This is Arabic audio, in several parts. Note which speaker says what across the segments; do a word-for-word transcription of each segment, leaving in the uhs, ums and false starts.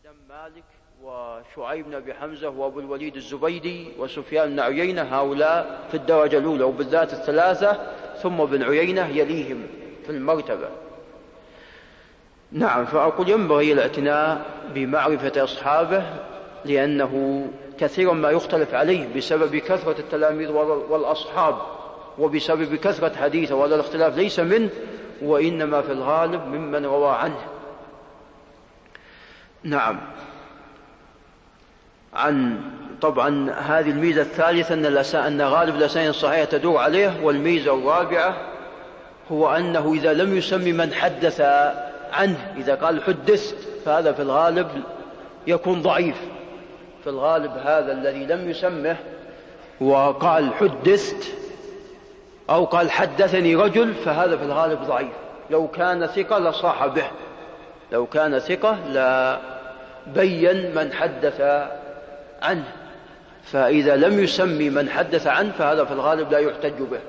Speaker 1: مالك وشعيب بن أبي حمزة وأبو الوليد الزبيدي وسفيان بن عيينة، هؤلاء في الدرجة الأولى، وبالذات الثلاثة ثم ابن عيينة يليهم في المرتبة. نعم، فأقول ينبغي الاعتناء بمعرفة أصحابه، لأنه كثيرا ما يختلف عليه بسبب كثرة التلاميذ والأصحاب وبسبب كثرة حديثه، وهذا الاختلاف ليس منه وإنما في الغالب ممن روى عنه. نعم. عن طبعا هذه الميزة الثالثة أن غالب الأسانيد الصحيحة تدور عليه. والميزة الرابعة هو أنه إذا لم يسمي من حدث عنه، إذا قال حدثت، فهذا في الغالب يكون ضعيف. في الغالب هذا الذي لم يسمه وقال حدثت أو قال حدثني رجل، فهذا في الغالب ضعيف. لو كان ثقة لصاح به، لو كان ثقة لبين من حدث عنه، فإذا لم يسمي من حدث عنه فهذا في الغالب لا يحتج به.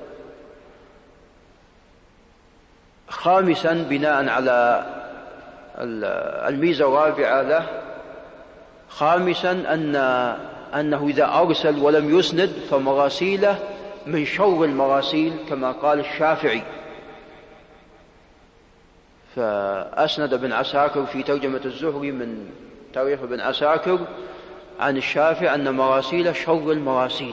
Speaker 1: خامسا، بناء على الميزة الرابعة له، خامسا أن أنه إذا أرسل ولم يسند فمراسيله من شر المراسيل كما قال الشافعي. فأسند ابن عساكر في ترجمة الزهري من تاريخ ابن عساكر عن الشافعي أن مراسيل شر المراسيل،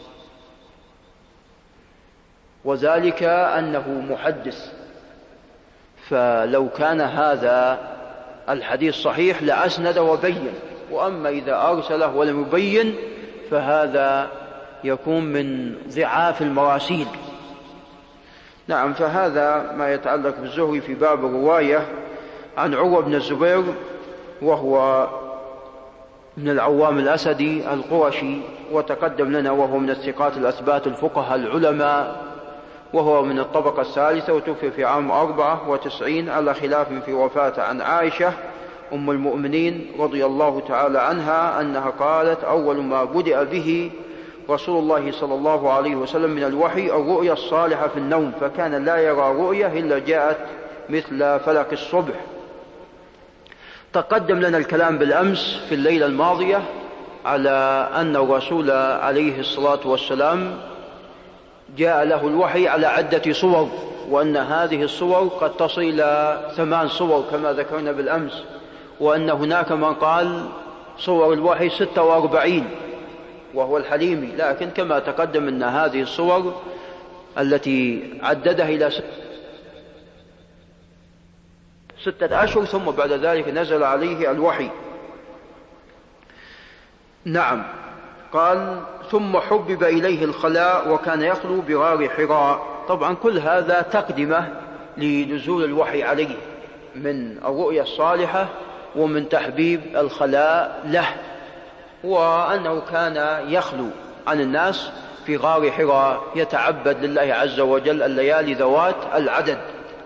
Speaker 1: وذلك أنه محدث. فلو كان هذا الحديث صحيح لأسند وبين، وأما إذا أرسله ولم يبين فهذا يكون من ضعاف المراسيل. نعم، فهذا ما يتعلق بالزهري في باب الرواية. عن عروة بن الزبير، وهو من العوام الأسدي القرشي، وتقدم لنا وهو من الثقات الأثبات الفقهاء العلماء، وهو من الطبقة الثالثة، وتوفي في عام أربعة وتسعين على خلاف في وفاته. عن عائشة أم المؤمنين رضي الله تعالى عنها أنها قالت: أول ما بدأ به رسول الله صلى الله عليه وسلم من الوحي الرؤيا الصالحة في النوم، فكان لا يرى رؤيا إلا جاءت مثل فلق الصبح. تقدم لنا الكلام بالأمس في الليلة الماضية على أن الرسول عليه الصلاة والسلام جاء له الوحي على عدة صور، وأن هذه الصور قد تصل إلى ثمان صور كما ذكرنا بالأمس، وأن هناك من قال صور الوحي ستة وأربعين وهو الحليمي، لكن كما تقدم أن هذه الصور التي عددها إلى ستة أشهر، ثم بعد ذلك نزل عليه الوحي. نعم. قال: ثم حبب إليه الخلاء وكان يخلو بغار حراء. طبعا كل هذا تقدمة لنزول الوحي عليه من الرؤيا الصالحة ومن تحبيب الخلاء له، وأنه كان يخلو عن الناس في غار حراء يتعبد لله عز وجل الليالي ذوات العدد.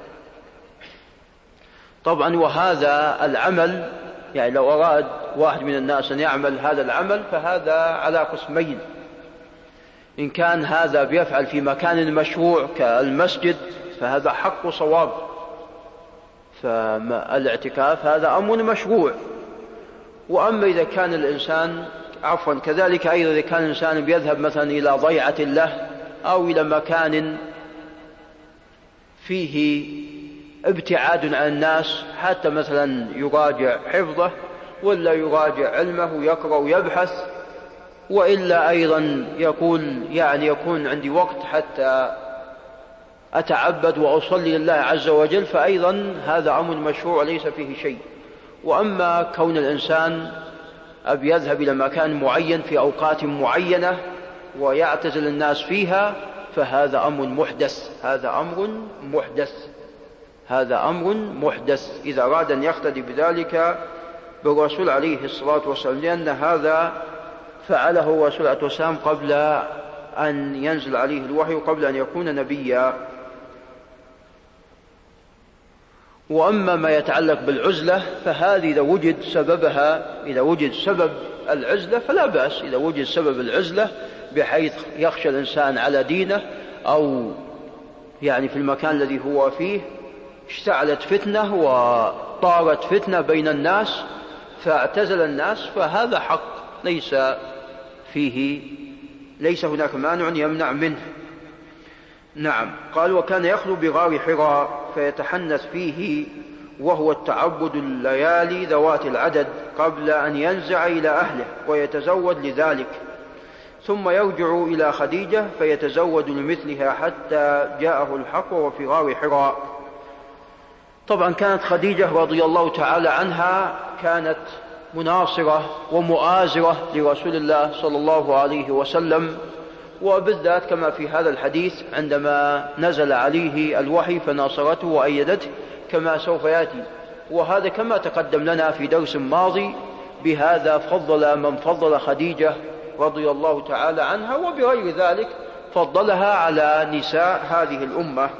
Speaker 1: طبعا وهذا العمل، يعني لو أراد واحد من الناس أن يعمل هذا العمل فهذا على قسمين: إن كان هذا بيفعل في مكان مشروع كالمسجد فهذا حق صواب، فالاعتكاف هذا أمر مشروع. وأما إذا كان الإنسان عفوا كذلك أيضا إذا كان الإنسان بيذهب مثلا إلى ضيعة له أو إلى مكان فيه ابتعاد عن الناس، حتى مثلا يراجع حفظه ولا يراجع علمه، يقرأ ويبحث، وإلا أيضا يقول يعني يكون عندي وقت حتى أتعبد وأصلي لله عز وجل، فأيضا هذا أمر مشروع ليس فيه شيء. وأما كون الإنسان أب يذهب إلى مكان معين في أوقات معينة ويعتزل الناس فيها فهذا أمر محدث، هذا أمر محدث هذا أمر محدث إذا أراد أن يقتدي بذلك بالرسول عليه الصلاة والسلام، لأن هذا فعله الرسول عليه الصلاة والسلام قبل أن ينزل عليه الوحي وقبل أن يكون نبيا. وأما ما يتعلق بالعزلة فهذه إذا وجد سببها إذا وجد سبب العزلة فلا بأس، إذا وجد سبب العزلة بحيث يخشى الإنسان على دينه، أو يعني في المكان الذي هو فيه اشتعلت فتنة وطارت فتنة بين الناس، فاعتزل الناس فهذا حق ليس فيه ليس هناك مانع يمنع منه. نعم. قال وكان يخلو بغار حراء فيتحنث فيه وهو التعبد الليالي ذوات العدد قبل أن ينزع إلى أهله ويتزود لذلك، ثم يرجع إلى خديجة فيتزود لمثلها حتى جاءه الحق وهو في غار حراء. طبعا كانت خديجة رضي الله تعالى عنها كانت مناصرة ومؤازرة لرسول الله صلى الله عليه وسلم، وبالذات كما في هذا الحديث عندما نزل عليه الوحي فناصرته وأيدته كما سوف يأتي. وهذا كما تقدم لنا في درس ماضي، بهذا فضل من فضل خديجة رضي الله تعالى عنها، وبغير ذلك فضلها على نساء هذه الأمة.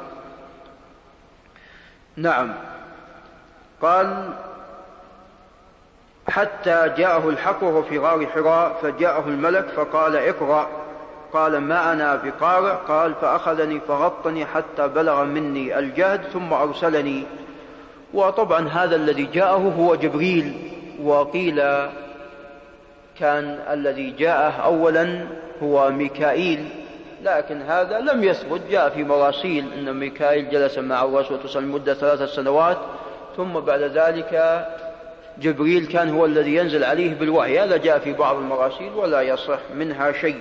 Speaker 1: نعم. قال حتى جاءه الحق وهو في غار حراء فجاءه الملك فقال اقرأ، قال ما أنا بقارئ، قال فأخذني فغطني حتى بلغ مني الجهد ثم أرسلني. وطبعا هذا الذي جاءه هو جبريل، وقيل كان الذي جاءه أولا هو ميكائيل، لكن هذا لم يثبت. جاء في مراسيل أن ميكائيل جلس مع الرسول صلى الله عليه وسلم مدة ثلاثة سنوات، ثم بعد ذلك جبريل كان هو الذي ينزل عليه بالوحي. هذا جاء في بعض المراسيل ولا يصح منها شيء.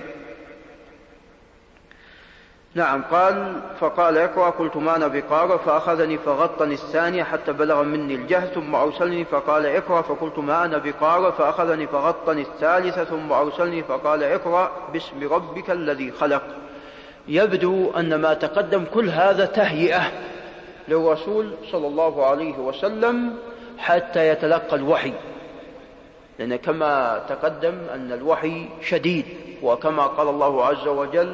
Speaker 1: نعم. قال فقال اقرأ، قلت ما أنا بقارئ، فأخذني فغطني الثانية حتى بلغ مني الجهد ثم أرسلني فقال اقرأ، فقلت ما أنا بقارئ، فأخذني فغطني الثالثة ثم أرسلني فقال اقرأ باسم ربك الذي خلق. يبدو أن ما تقدم كل هذا تهيئة للرسول صلى الله عليه وسلم حتى يتلقى الوحي، لأن كما تقدم أن الوحي شديد، وكما قال الله عز وجل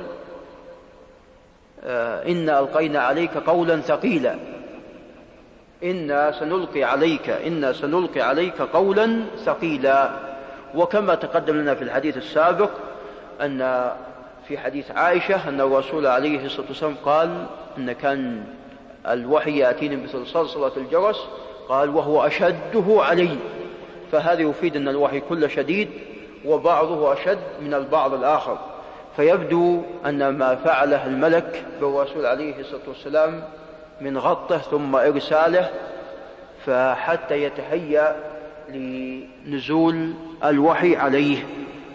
Speaker 1: إنا ألقينا عليك قولا ثقيلا، إنا سنلقي عليك إنا سنلقي عليك قولا ثقيلا. وكما تقدم لنا في الحديث السابق أن في حديث عائشة أن الرسول عليه الصلاة والسلام قال أن كان الوحي يأتيني مثل صلصلة الجرس، قال وهو أشده علي. فهذا يفيد أن الوحي كله شديد، وبعضه أشد من البعض الآخر. فيبدو أن ما فعله الملك بالرسول عليه الصلاة والسلام من غطه ثم إرساله فحتى يتهيأ لنزول الوحي عليه.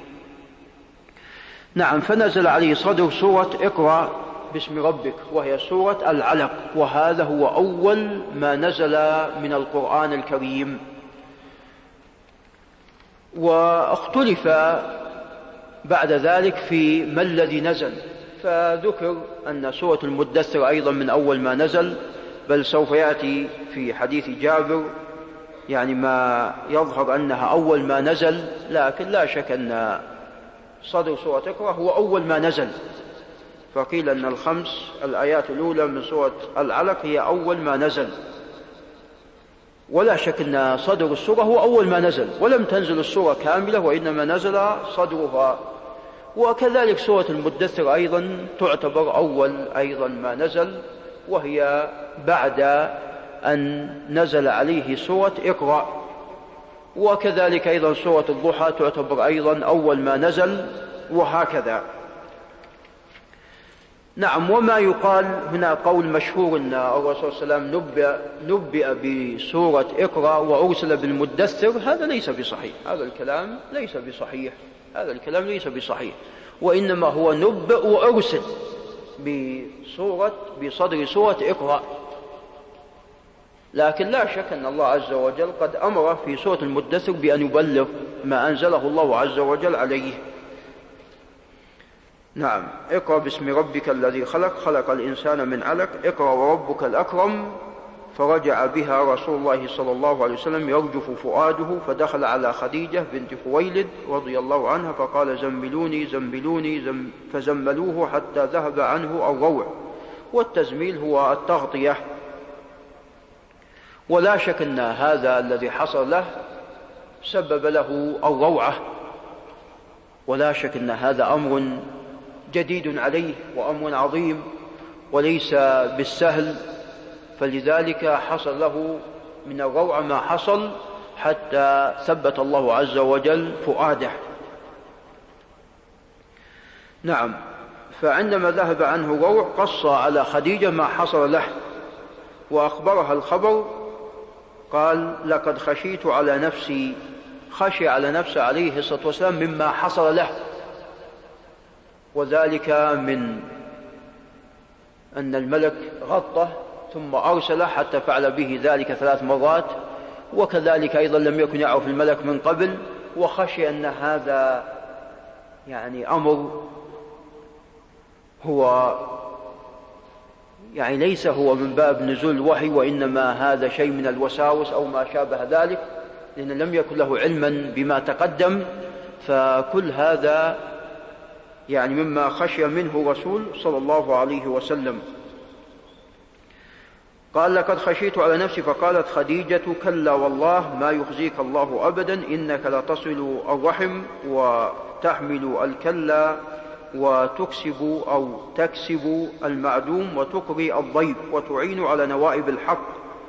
Speaker 1: نعم. فنزل عليه صدر سورة اقرأ باسم ربك، وهي سورة العلق، وهذا هو أول ما نزل من القرآن الكريم. واختلف بعد ذلك في ما الذي نزل، فذكر أن سورة المدثر أيضا من أول ما نزل، بل سوف يأتي في حديث جابر يعني ما يظهر أنها أول ما نزل، لكن لا شك أن صدر سورة اقرأ هو أول ما نزل. فقيل أن الخمس الآيات الأولى من سورة العلق هي أول ما نزل، ولا شك أن صدر السورة هو أول ما نزل، ولم تنزل السورة كاملة وإنما نزل صدرها. وكذلك سورة المدثر أيضا تعتبر أول أيضا ما نزل، وهي بعد أن نزل عليه سورة اقرأ. وكذلك أيضا سورة الضحى تعتبر أيضا أول ما نزل، وهكذا. نعم. وما يقال هنا قول مشهور أن الرسول صلى الله عليه وسلم نبئ, نبئ بسورة اقرأ وأرسل بالمدثر، هذا ليس بصحيح. هذا الكلام ليس بصحيح هذا الكلام ليس بصحيح وإنما هو نبئ وأرسل بسورة بصدر سورة اقرأ. لكن لا شك أن الله عز وجل قد أمر في سورة المدثر بأن يبلغ ما أنزله الله عز وجل عليه. نعم. اقرأ باسم ربك الذي خلق، خلق الإنسان من علق، اقرأ وربك الأكرم. فرجع بها رسول الله صلى الله عليه وسلم يرجف فؤاده، فدخل على خديجة بنت خويلد رضي الله عنها فقال زملوني زملوني زم فزملوه حتى ذهب عنه الروع. والتزميل هو التغطية. ولا شك أن هذا الذي حصل له سبب له الروعة، ولا شك أن هذا أمر جديد عليه وأمر عظيم وليس بالسهل، فلذلك حصل له من الروعة ما حصل حتى ثبت الله عز وجل فؤاده. نعم. فعندما ذهب عنه روع قص على خديجة ما حصل له وأخبرها الخبر، قال: لقد خشيت على نفسي، خشي على نفسه عليه الصلاة والسلام مما حصل له، وذلك من أن الملك غطه ثم أرسله حتى فعل به ذلك ثلاث مرات، وكذلك أيضا لم يكن يعرف الملك من قبل، وخشي أن هذا يعني أمر هو يعني ليس هو من باب نزول الوحي، وإنما هذا شيء من الوساوس أو ما شابه ذلك، لأن لم يكن له علما بما تقدم. فكل هذا يعني مما خشي منه رسول صلى الله عليه وسلم. قال: لقد خشيت على نفسي. فقالت خديجة: كلا والله ما يخزيك الله أبدا، إنك لتصل الرحم وتحمل الكلا وتكسب أو تكسب المعدوم وتقري الضيف وتعين على نوائب الحق.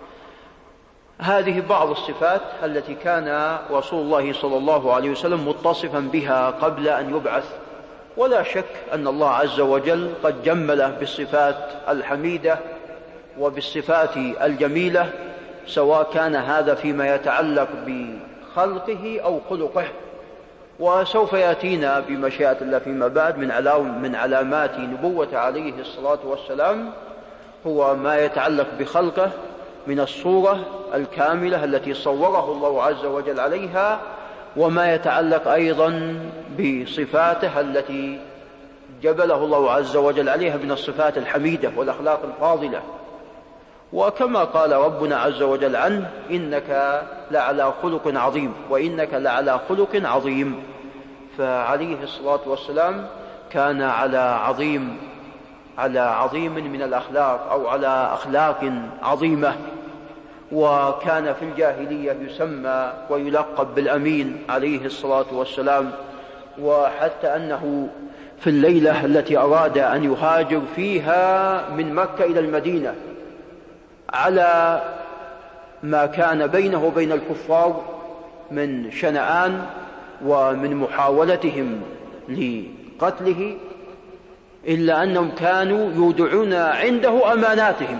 Speaker 1: هذه بعض الصفات التي كان رسول الله صلى الله عليه وسلم متصفا بها قبل أن يبعث، ولا شك أن الله عز وجل قد جمله بالصفات الحميدة وبالصفات الجميلة، سواء كان هذا فيما يتعلق بخلقه أو خلقه. وسوف يأتينا بمشيئة الله فيما بعد من علامات نبوة عليه الصلاة والسلام هو ما يتعلق بخلقه من الصورة الكاملة التي صوره الله عز وجل عليها، وما يتعلق أيضا بصفاته التي جبله الله عز وجل عليها من الصفات الحميدة والأخلاق الفاضلة. وكما قال ربنا عز وجل عنه: إنك لعلى خلق عظيم، وإنك لعلى خلق عظيم. فعليه الصلاة والسلام كان على عظيم على عظيم من الأخلاق أو على أخلاق عظيمة، وكان في الجاهلية يسمى ويلقب بالأمين عليه الصلاة والسلام. وحتى أنه في الليلة التي أراد أن يهاجر فيها من مكة إلى المدينة على ما كان بينه وبين الكفار من شنآن ومن محاولتهم لقتله، إلا أنهم كانوا يودعون عنده أماناتهم.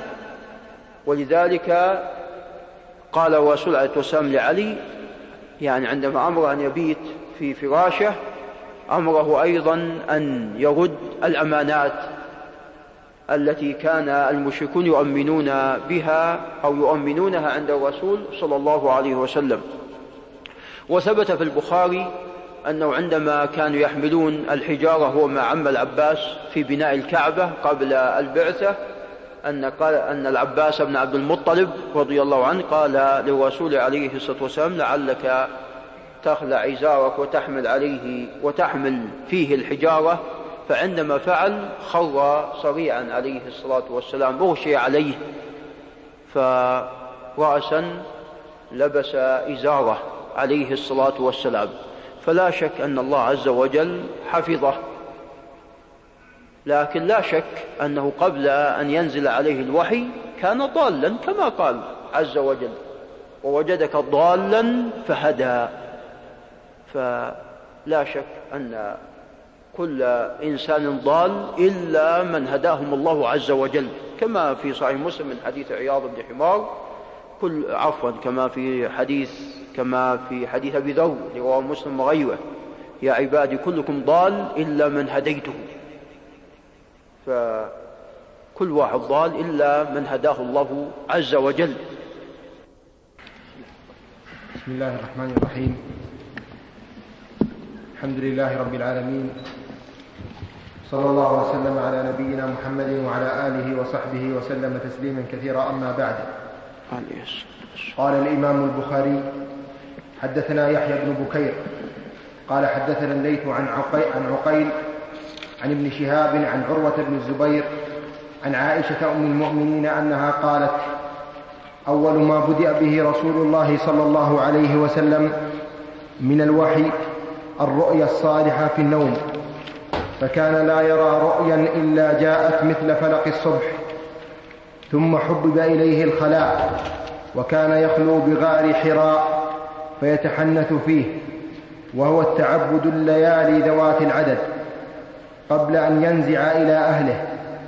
Speaker 1: ولذلك قال الرسول عليه الصلاة والسلام لعلي، يعني عندما أمر أن يبيت في فراشه، أمره أيضا أن يرد الأمانات التي كان المشركون يؤمنون بها أو يؤمنونها عند الرسول صلى الله عليه وسلم. وثبت في البخاري أنه عندما كانوا يحملون الحجارة هو مع عم العباس في بناء الكعبة قبل البعثة، أن, قال أن العباس بن عبد المطلب رضي الله عنه قال للرسول عليه الصلاة والسلام: لعلك تخلع إزارك وتحمل عليه وتحمل فيه الحجارة. فعندما فعل خر صريعا عليه الصلاة والسلام، أغشي عليه، فرأسا لبس إزاره عليه الصلاة والسلام. فلا شك أن الله عز وجل حفظه، لكن لا شك أنه قبل أن ينزل عليه الوحي كان ضالا كما قال عز وجل: ووجدك ضالا فهدى. فلا شك أن كل إنسان ضال إلا من هداهم الله عز وجل، كما في صحيح مسلم من حديث عياض بن حمار كل عفوا كما في حديث كما في حديث أبي ذر رواه مسلم وغيره: يا عبادي كلكم ضال إلا من هديته. فكل واحد ضال إلا من هداه الله عز وجل.
Speaker 2: بسم الله الرحمن الرحيم. الحمد لله رب العالمين، صلى الله وسلم على نبينا محمد وعلى آله وصحبه وسلم تسليما كثيرا. أما بعد، قال الإمام البخاري: حدثنا يحيى بن بكير قال حدثنا الليث عن عقيل عن ابن شهاب عن عروة بن الزبير عن عائشة أم المؤمنين أنها قالت: أول ما بدأ به رسول الله صلى الله عليه وسلم من الوحي الرؤيا الصالحة في النوم، فكان لا يرى رؤيا إلا جاءت مثل فلق الصبح، ثم حبب إليه الخلاء، وكان يخلو بغار حراء فيتحنث فيه، وهو التعبد الليالي ذوات العدد قبل أن ينزع إلى أهله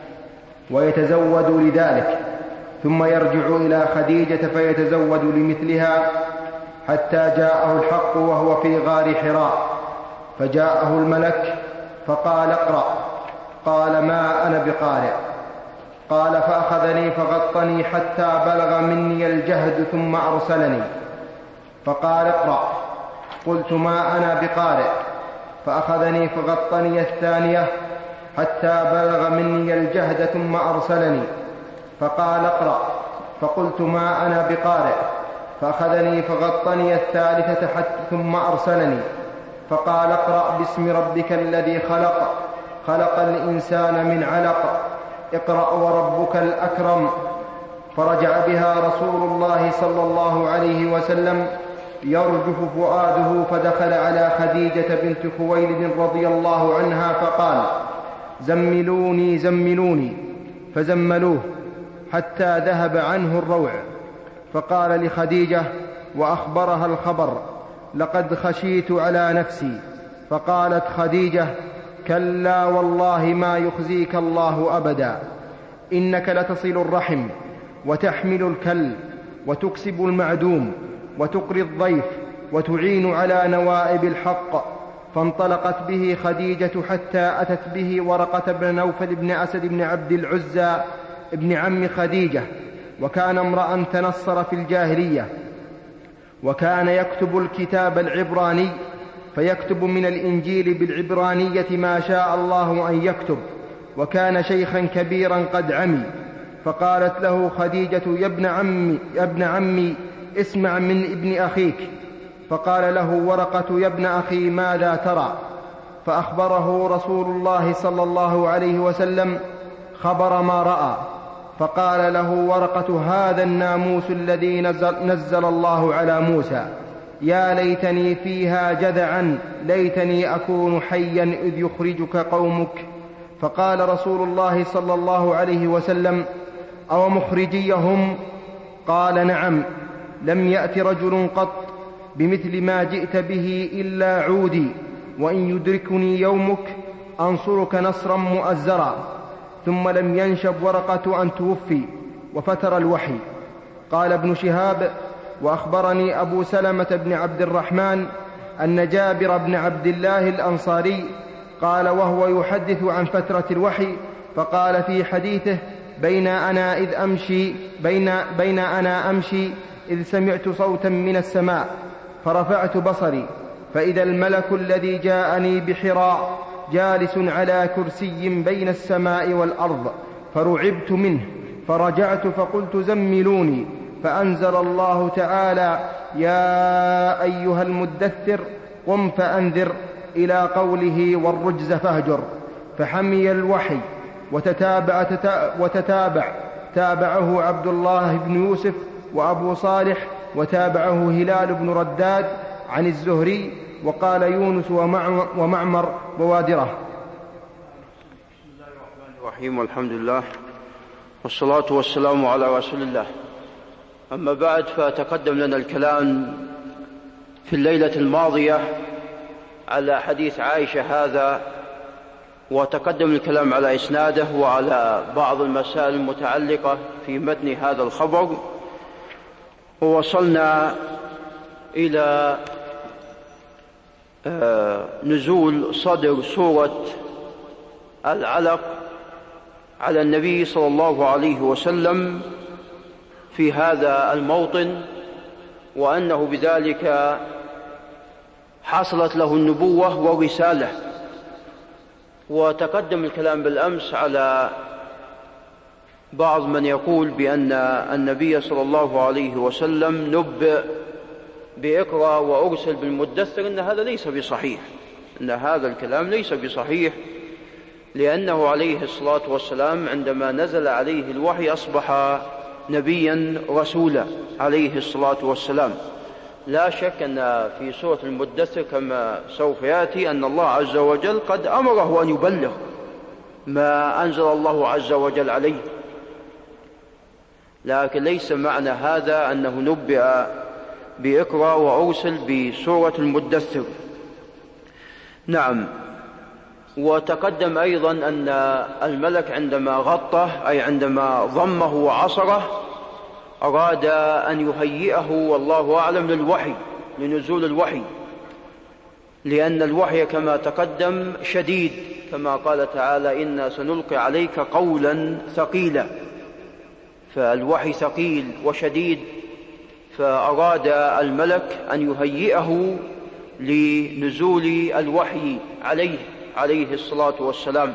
Speaker 2: ويتزود لذلك، ثم يرجع إلى خديجة فيتزود لمثلها، حتى جاءه الحق وهو في غار حراء، فجاءه الملك فقال: اقرأ. قال: ما أنا بقارئ. قال: فأخذني فغطني حتى بلغ مني الجهد ثم أرسلني فقال: اقرأ. قلت: ما أنا بقارئ. فأخذني فغطني الثانية حتى بلغ مني الجهد ثم أرسلني فقال: اقرأ. فقلت: ما أنا بقارئ. فأخذني فغطني الثالثة حتى ثم أرسلني فقال: اقرأ باسم ربك الذي خلق خلق الإنسان من علق اقرأ وربك الأكرم. فرجع بها رسول الله صلى الله عليه وسلم يرجف فؤاده، فدخل على خديجة بنت خويلد رضي الله عنها فقال: زملوني زملوني، فزملوه حتى ذهب عنه الروع. فقال لخديجة وأخبرها الخبر: لقد خشيت على نفسي. فقالت خديجة: كلا والله ما يخزيك الله أبدا، إنك لتصل الرحم وتحمل الكل وتكسب المعدوم وتقري الضيف وتعين على نوائب الحق. فانطلقت به خديجة حتى أتت به ورقة بن نوفل بن أسد بن عبد العزى ابن عم خديجة، وكان امرأ تنصر في الجاهلية، وكان يكتب الكتاب العبراني، فيكتب من الإنجيل بالعبرانية ما شاء الله أن يكتب، وكان شيخا كبيرا قد عمي. فقالت له خديجة: يا ابن عمي, يا ابن عمي اسمع من ابن أخيك. فقال له ورقة: يا ابن أخي ماذا ترى؟ فأخبره رسول الله صلى الله عليه وسلم خبر ما رأى. فقال له ورقة: هذا الناموس الذي نزل, نزل الله على موسى، يا ليتني فيها جذعا، ليتني أكون حيا إذ يخرجك قومك. فقال رسول الله صلى الله عليه وسلم: أو مخرجيهم؟ قال: نعم، لم يأت رجل قط بمثل ما جئت به إلا عودي، وإن يدركني يومك أنصرك نصرا مؤزرا. ثم لم ينشب ورقة أن توفي وفتر الوحي. قال ابن شهاب: وأخبرني أبو سلمة بن عبد الرحمن أن جابر بن عبد الله الأنصاري قال وهو يحدث عن فترة الوحي، فقال في حديثه: بين أنا إذ أمشي بين, بين أنا أمشي إذ سمعت صوتا من السماء، فرفعت بصري فإذا الملك الذي جاءني بحراء جالس على كرسي بين السماء والأرض، فرعبت منه، فرجعت فقلت: زملوني. فأنزل الله تعالى: يا أيها المدثر قم فأنذر، إلى قوله: والرجز فاهجر. فحمي الوحي وتتابع, وتتابع تابعه عبد الله بن يوسف وأبو صالح، وتابعه هلال بن رداد عن الزهري، وقال يونس ومعمر ووادرة.
Speaker 1: بسم الله الرحمن الرحيم، والحمد لله والصلاة والسلام على رسول الله. أما بعد، فتقدم لنا الكلام في الليلة الماضية على حديث عائشة هذا، وتقدم الكلام على إسناده وعلى بعض المسائل المتعلقة في متن هذا الخبر، ووصلنا إلى نزول صدر سورة العلق على النبي صلى الله عليه وسلم في هذا الموطن، وأنه بذلك حصلت له النبوة والرسالة. وتقدم الكلام بالأمس على بعض من يقول بأن النبي صلى الله عليه وسلم نبئ بإقرأ وأرسل بالمدثر، إن هذا ليس بصحيح، إن هذا الكلام ليس بصحيح، لأنه عليه الصلاة والسلام عندما نزل عليه الوحي أصبح نبيا رسولا عليه الصلاة والسلام. لا شك أن في سورة المدثر كما سوف يأتي أن الله عز وجل قد أمره أن يبلغ ما أنزل الله عز وجل عليه، لكن ليس معنى هذا أنه نبئ بإقرأ وأرسل بسورة المدثر. نعم. وتقدم أيضا أن الملك عندما غطه أي عندما ضمه وعصره أراد أن يهيئه والله أعلم للوحي، لنزول الوحي، لأن الوحي كما تقدم شديد، كما قال تعالى إنا سنلقي عليك قولا ثقيلا، فالوحي ثقيل وشديد، فأراد الملك أن يهيئه لنزول الوحي عليه عليه الصلاة والسلام.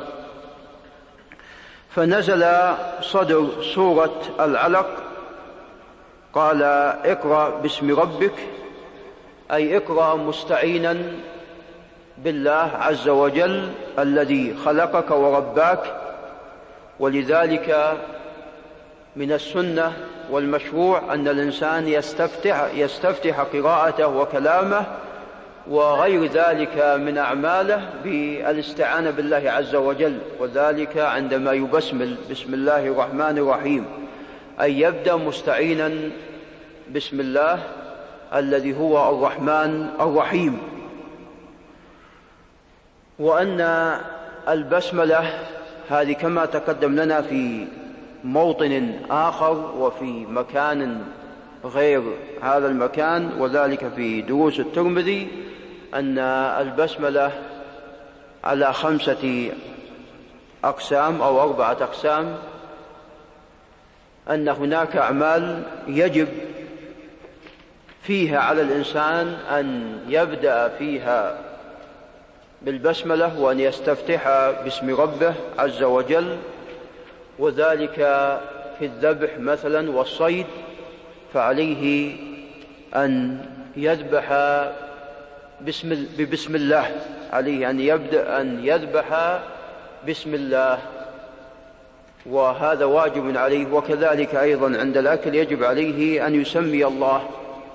Speaker 1: فنزل صدر سورة العلق قال اقرأ باسم ربك، أي اقرأ مستعينا بالله عز وجل الذي خلقك ورباك. ولذلك من السنة والمشروع أن الإنسان يستفتح, يستفتح قراءته وكلامه وغير ذلك من أعماله بالاستعانة بالله عز وجل، وذلك عندما يبسمل بسم الله الرحمن الرحيم، أي يبدأ مستعينا بسم الله الذي هو الرحمن الرحيم. وأن البسملة هذه كما تقدم لنا في موطن آخر وفي مكان غير هذا المكان، وذلك في دروس الترمذي، أن البسملة على خمسة أقسام أو أربعة أقسام، أن هناك أعمال يجب فيها على الإنسان أن يبدأ فيها بالبسملة وأن يستفتح باسم ربه عز وجل، وذلك في الذبح مثلا والصيد، فعليه أن يذبح بسم, ببسم الله، عليه أن يبدأ أن يذبح بسم الله، وهذا واجب عليه. وكذلك أيضا عند الأكل يجب عليه أن يسمي الله.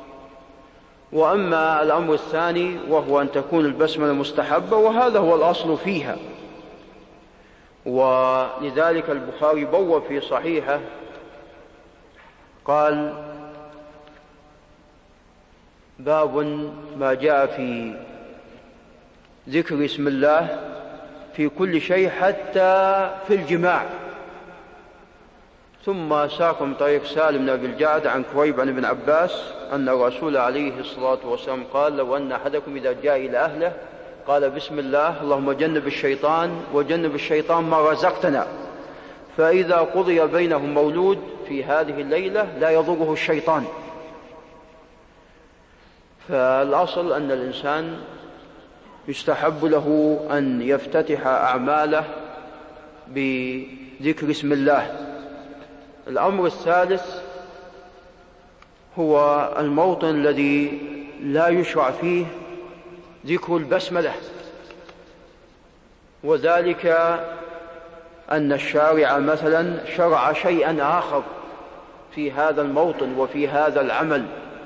Speaker 1: وأما الأمر الثاني وهو أن تكون البسملة مستحبة، وهذا هو الأصل فيها، ولذلك البخاري بوّب في صحيحه قال باب ما جاء في ذكر اسم الله في كل شيء حتى في الجماع. ثم ساق من طريق سالم بن أبي الجعد عن كريب عن ابن عباس أن الرسول عليه الصلاة والسلام قال لو أن أحدكم إذا جاء إلى أهله قال بسم الله اللهم جنب الشيطان وجنب الشيطان ما رزقتنا، فإذا قضي بينهم مولود في هذه الليلة لا يضره الشيطان. فالأصل أن الإنسان يستحب له أن يفتتح أعماله بذكر اسم الله. الأمر الثالث هو الموطن الذي لا يشرع فيه ذكر البسملة، وذلك أن الشارع مثلا شرع شيئا آخر في هذا الموطن وفي هذا العمل،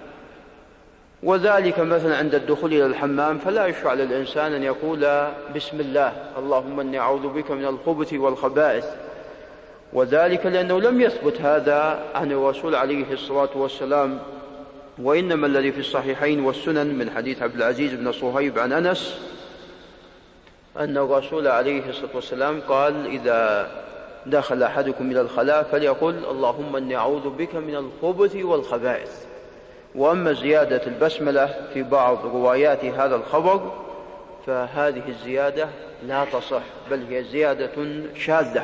Speaker 1: وذلك مثلا عند الدخول إلى الحمام فلا يشرع للإنسان أن يقول بسم الله اللهم إني أعوذ بك من الخبث والخبائث، وذلك لأنه لم يثبت هذا عن الرسول عليه الصلاة والسلام. وإنما الذي في الصحيحين والسنن من حديث عبد العزيز بن صهيب عن أنس أن الرسول عليه الصلاة والسلام قال إذا دخل أحدكم إلى الخلاء فليقل اللهم إني أعوذ بك من الخبث والخبائث. وأما زيادة البسملة في بعض روايات هذا الخبر فهذه الزيادة لا تصح، بل هي زيادة شاذة.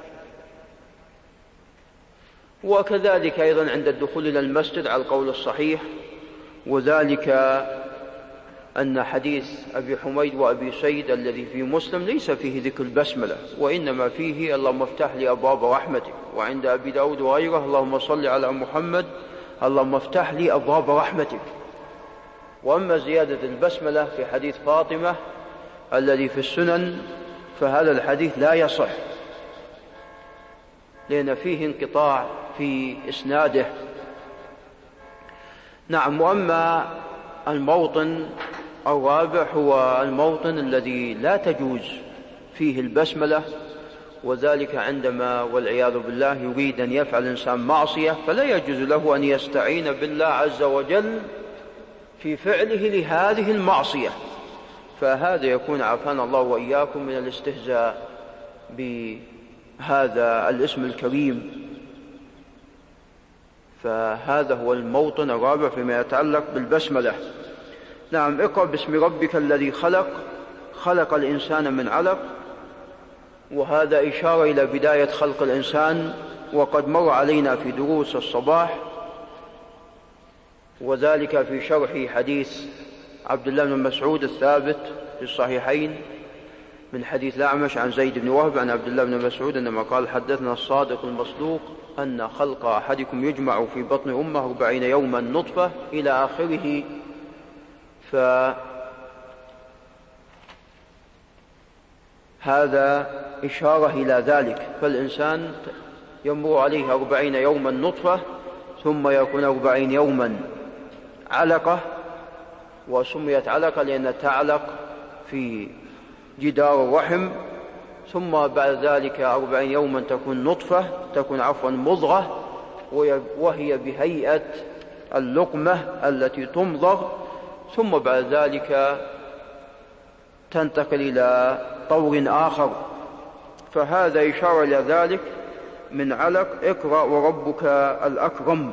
Speaker 1: وكذلك أيضا عند الدخول إلى المسجد على القول الصحيح، وذلك أن حديث أبي حميد وأبي سيد الذي في مسلم ليس فيه ذكر البسملة، وإنما فيه اللهم افتح لي أبواب رحمتك، وعند أبي داود وغيره اللهم صل على محمد اللهم افتح لي أبواب رحمتك. وأما زيادة البسملة في حديث فاطمة الذي في السنن فهذا الحديث لا يصح، لأن فيه انقطاع في إسناده. نعم. وأما الموطن الرابع هو الموطن الذي لا تجوز فيه البسملة، وذلك عندما والعياذ بالله يريد أن يفعل الإنسان معصية فلا يجوز له أن يستعين بالله عز وجل في فعله لهذه المعصية، فهذا يكون عافانا الله وإياكم من الاستهزاء بهذا الاسم الكريم. فهذا هو الموطن الرابع فيما يتعلق بالبسملة. نعم، اقرأ باسم ربك الذي خلق، خلق الإنسان من علق، وهذا إشارة إلى بداية خلق الإنسان، وقد مر علينا في دروس الصباح، وذلك في شرح حديث عبد الله بن مسعود الثابت في الصحيحين من حديث الأعمش عن زيد بن وهب عن عبد الله بن مسعود أنما قال حدثنا الصادق المصدوق أن خلق أحدكم يجمع في بطن أمه أربعين يوما نطفة إلى آخره. فهذا إشارة إلى ذلك، فالإنسان يمر عليه أربعين يوما نطفة، ثم يكون أربعين يوما علقة، وسميت علقة لأن تعلق في جدار الرحم، ثم بعد ذلك أربعين يوما تكون نطفة، تكون عفوا مضغة، وهي بهيئة اللقمة التي تمضغ، ثم بعد ذلك تنتقل إلى طور آخر. فهذا إشارة إلى ذلك من علق. اقرأ وربك الأكرم.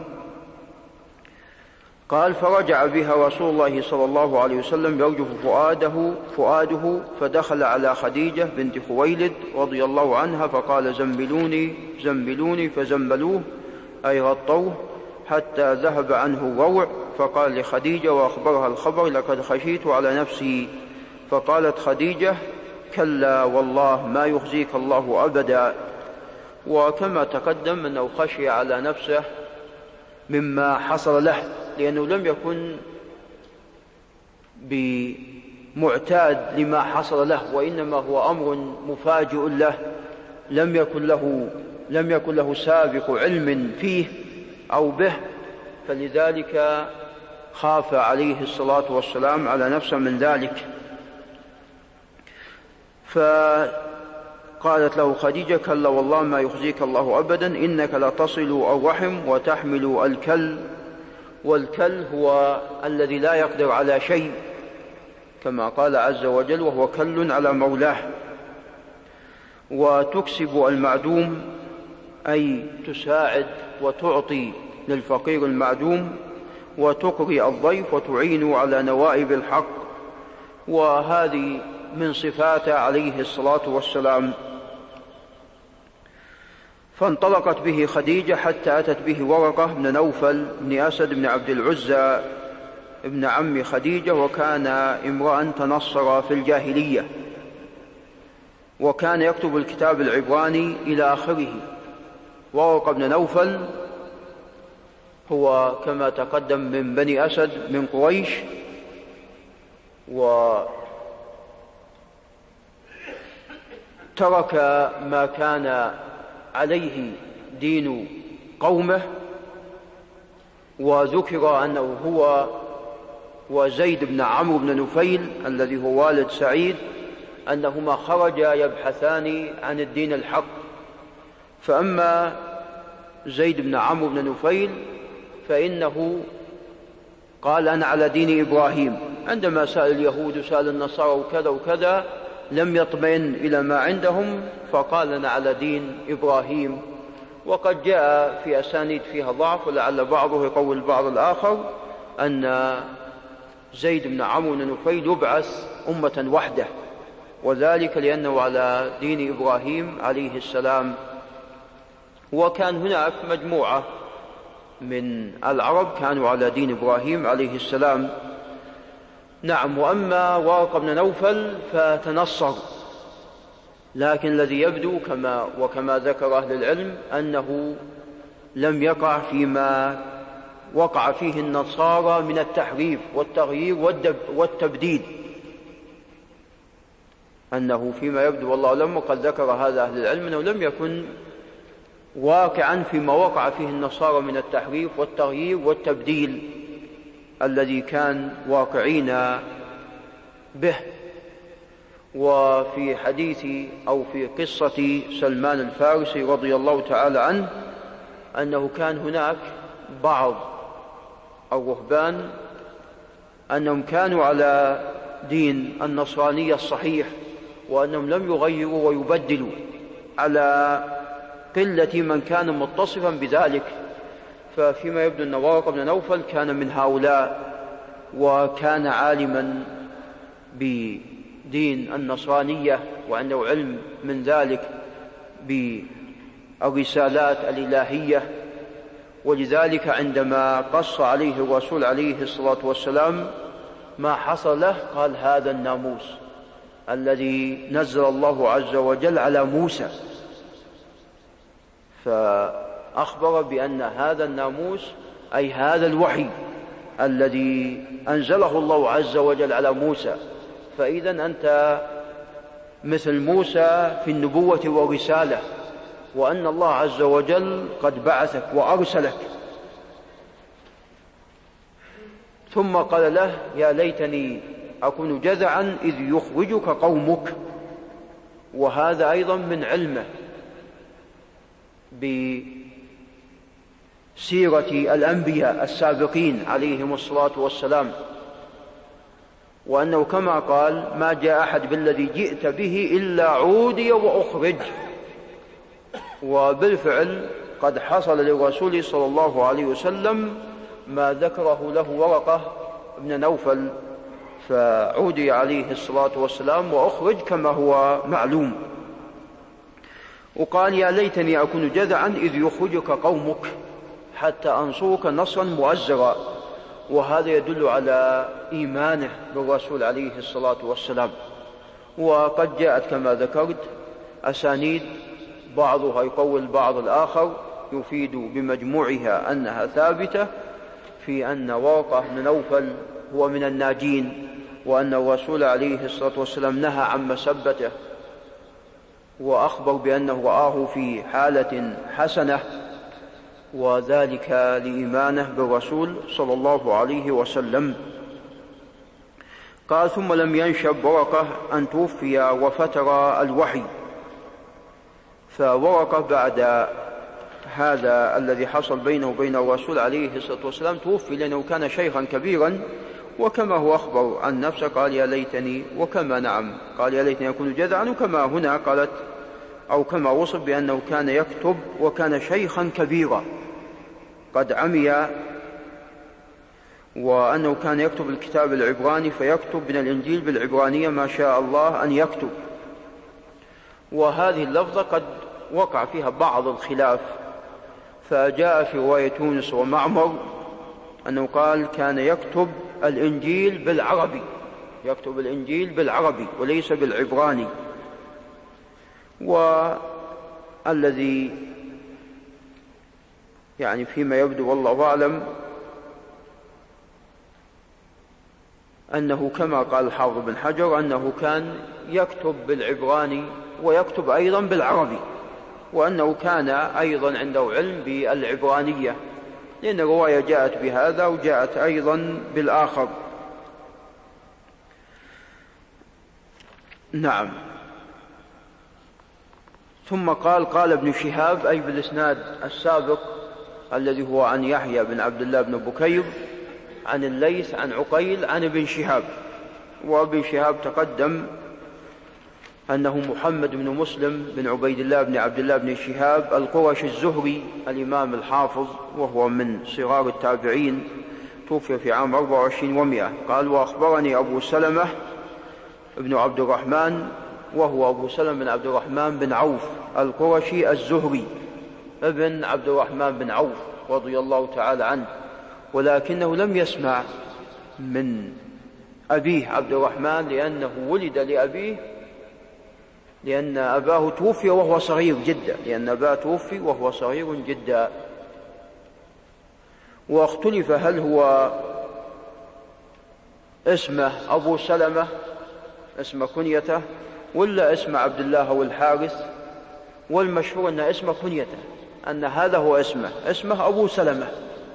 Speaker 1: قال فرجع بها رسول الله صلى الله عليه وسلم يرجف فؤاده, فؤاده فدخل على خديجة بنت خويلد رضي الله عنها فقال زملوني زملوني فزملوه أي غطوه حتى ذهب عنه الروع. فقال لخديجة وأخبرها الخبر لقد خشيت على نفسي. فقالت خديجة كلا والله ما يخزيك الله أبدا. وكما تقدم أنه خشي على نفسه مما حصل له، لأنه لم يكن بمعتاد لما حصل له، وإنما هو أمر مفاجئ له، لم يكن له لم يكن له سابق علم فيه أو به، فلذلك خاف عليه الصلاة والسلام على نفسه من ذلك. فقالت له خديجة كلا والله ما يخزيك الله أبدا إنك لتصل الرحم وتحمل الكل. والكل هو الذي لا يقدر على شيء كما قال عز وجل وهو كل على مولاه. وتكسب المعدوم أي تساعد وتعطي للفقير المعدوم، وتقري الضيف وتعين على نوائب الحق، وهذه من صفاته عليه الصلاة والسلام. فانطلقت به خديجة حتى أتت به ورقة بن نوفل بن أسد بن عبد العزى ابن عم خديجة، وكان امرأ تنصر في الجاهلية، وكان يكتب الكتاب العبراني إلى آخره. ورقة بن نوفل هو كما تقدم من بني أسد من قريش، وترك ما كان عليه دين قومه، وذكر أنه هو وزيد بن عمرو بن نفيل الذي هو والد سعيد أنهما خرجا يبحثان عن الدين الحق. فأما زيد بن عمرو بن نفيل فإنه قال أنا على دين إبراهيم، عندما سأل اليهود وسأل النصارى وكذا وكذا لم يطمئن إلى ما عندهم فقال أنا على دين إبراهيم. وقد جاء في أسانيد فيها ضعف، ولعل بعضه يقول البعض الآخر أن زيد بن عمرو بن نفيل يبعث أمة وحده، وذلك لأنه على دين إبراهيم عليه السلام. وكان هناك مجموعة من العرب كانوا على دين إبراهيم عليه السلام. نعم. وأما ورقة بن نوفل فتنصر، لكن الذي يبدو كما وكما ذكر أهل العلم أنه لم يقع فيما وقع فيه النصارى من التحريف والتغيير والتبديل، أنه فيما يبدو والله لم قد ذكر هذا أهل العلم أنه لم يكن واقعا فيما وقع فيه النصارى من التحريف والتغيير والتبديل الذي كان واقعين به. وفي حديث أو في قصة سلمان الفارسي رضي الله تعالى عنه أنه كان هناك بعض الرهبان أنهم كانوا على دين النصرانية الصحيح، وأنهم لم يغيروا ويبدلوا، على قلة من كان متصفا بذلك. ففيما يبدو أن ورقة بن نوفل كان من هؤلاء، وكان عالما بدين النصرانية وعنده علم من ذلك بالرسالات الإلهية. ولذلك عندما قص عليه الرسول عليه الصلاة والسلام ما حصل له قال: هذا الناموس الذي نزل الله عز وجل على موسى. فأخبر بأن هذا الناموس أي هذا الوحي الذي أنزله الله عز وجل على موسى. فإذا أنت مثل موسى في النبوة والرسالة، وأن الله عز وجل قد بعثك وأرسلك. ثم قال له: يا ليتني أكون جذعا إذ يخرجك قومك. وهذا أيضا من علمه بسيرة الأنبياء السابقين عليهم الصلاة والسلام، وأنه كما قال: ما جاء أحد بالذي جئت به إلا عودي وأخرج. وبالفعل قد حصل للرسول صلى الله عليه وسلم ما ذكره له ورقة بن نوفل، فعودي عليه الصلاة والسلام وأخرج كما هو معلوم. وقال: يا ليتني أكون جذعا إذ يخرجك قومك حتى أنصرك نصرا مؤزرا. وهذا يدل على إيمانه بالرسول عليه الصلاة والسلام. وقد جاءت كما ذكرت أسانيد بعضها يقوي البعض الآخر، يفيد بمجموعها أنها ثابتة في أن ورقة بن نوفل هو من الناجين، وأن الرسول عليه الصلاة والسلام نهى عن مسبته، وأخبر بأنه رآه في حالة حسنة، وذلك لإيمانه بالرسول صلى الله عليه وسلم. قال: ثم لم ينشب ورقة أن توفي وفتر الوحي. فورقة بعد هذا الذي حصل بينه وبين الرسول عليه الصلاة والسلام توفي، لأنه كان شيخا كبيرا، وكما هو أخبر عن نفسه قال: يا ليتني، وكما نعم قال: يا ليتني أكون جذعا، وكما هنا قالت أو كما وصف بأنه كان يكتب وكان شيخا كبيرا قد عمي، وأنه كان يكتب الكتاب العبراني، فيكتب من الإنجيل بالعبرانية ما شاء الله أن يكتب. وهذه اللفظة قد وقع فيها بعض الخلاف، فجاء في رواية يونس ومعمر أنه قال: كان يكتب الإنجيل بالعربي، يكتب الإنجيل بالعربي وليس بالعبراني. والذي يعني فيما يبدو والله أعلم أنه كما قال الحافظ بن حجر أنه كان يكتب بالعبراني ويكتب أيضا بالعربي، وأنه كان أيضا عنده علم بالعبرانية، لأن الرواية جاءت بهذا وجاءت أيضا بالآخر. نعم. ثم قال: قال ابن شهاب، أي بالإسناد السابق الذي هو عن يحيى بن عبد الله بن بكير عن الليث عن عقيل عن ابن شهاب. وابن شهاب تقدم أنه محمد بن مسلم بن عبيد الله بن عبد الله بن شهاب القرشي الزهري الإمام الحافظ، وهو من صغار التابعين، توفي في عام أربعة وعشرين ومئة. قال: وأخبرني أبو سلمة بن عبد الرحمن، وهو أبو سلمة بن عبد الرحمن بن عوف القرشي الزهري ابن عبد الرحمن بن عوف رضي الله تعالى عنه، ولكنه لم يسمع من أبيه عبد الرحمن، لأنه ولد لأبيه لأن أباه توفي وهو صغير جدا لأن أباه توفي وهو صغير جدا. واختلف هل هو اسمه أبو سلمة اسم كنيته ولا اسم عبد الله أو الحارث، والمشهور أن اسم كنيته، أن هذا هو اسمه اسمه أبو سلمة،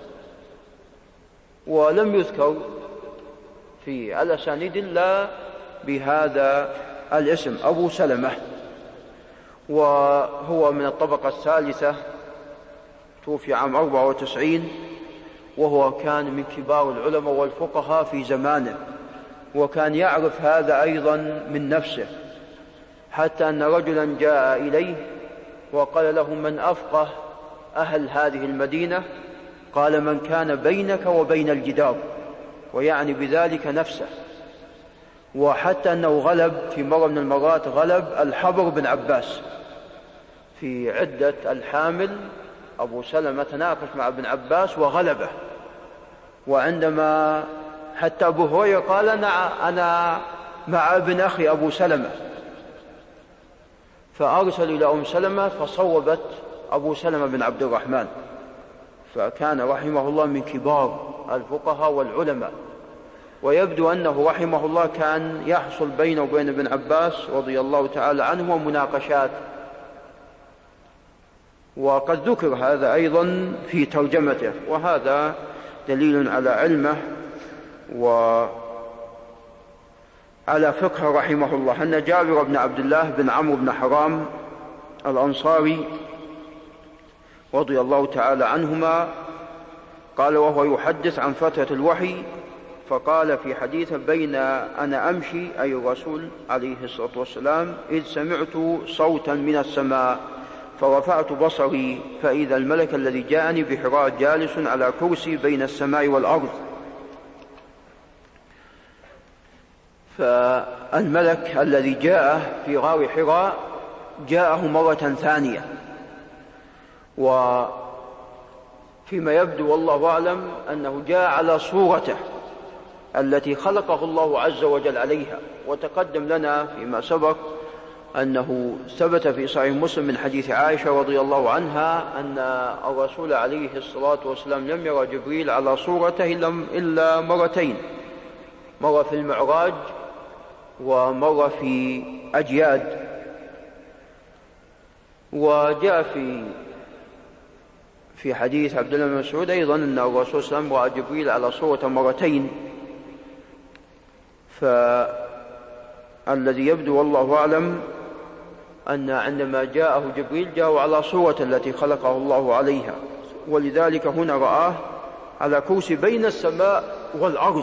Speaker 1: ولم يذكر في الأسانيد إلا بهذا الاسم أبو سلمة. وهو من الطبقة الثالثة، توفي عام أربعة وتسعين، وهو كان من كبار العلماء والفقهاء في زمانه، وكان يعرف هذا أيضا من نفسه، حتى أن رجلا جاء إليه وقال له: من أفقه أهل هذه المدينة؟ قال: من كان بينك وبين الجدار، ويعني بذلك نفسه. وحتى أنه غلب في مرة من المرات غلب الحبر بن عباس في عدة الحامل. أبو سلمة تناقش مع ابن عباس وغلبه، وعندما حتى أبو هريرة قال: أنا مع ابن أخي أبو سلمة، فأرسل إلى أم سلمة فصوبت أبو سلمة بن عبد الرحمن. فكان رحمه الله من كبار الفقهاء والعلماء، ويبدو أنه رحمه الله كان يحصل بينه وبين ابن عباس رضي الله تعالى عنه مناقشات، وقد ذكر هذا أيضا في ترجمته، وهذا دليل على علمه وعلى فقه رحمه الله. أن جابر بن عبد الله بن عمرو بن حرام الأنصاري رضي الله تعالى عنهما قال وهو يحدث عن فترة الوحي، فقال في حديث: بين أنا أمشي، أي الرسول عليه الصلاة والسلام، إذ سمعت صوتا من السماء فرفعت بصري فإذا الملك الذي جاءني بحراء جالس على كرسي بين السماء والأرض. فالملك الذي جاء في غار حراء جاءه مرة ثانية، وفيما يبدو والله أعلم أنه جاء على صورته التي خلقه الله عز وجل عليها. وتقدم لنا فيما سبق أنه ثبت في صحيح مسلم من حديث عائشة رضي الله عنها أن الرسول عليه الصلاة والسلام لم يرى جبريل على صورته إلا مرتين، مرة في المعراج ومرة في أجياد. وجاء في في حديث عبد الله بن مسعود أيضا أن الرسول صلى الله عليه وسلم رأى جبريل على صورة مرتين. فالذي يبدو والله أعلم أن عندما جاءه جبريل جاءه على صورة التي خلقه الله عليها، ولذلك هنا رآه على كرسي بين السماء والأرض.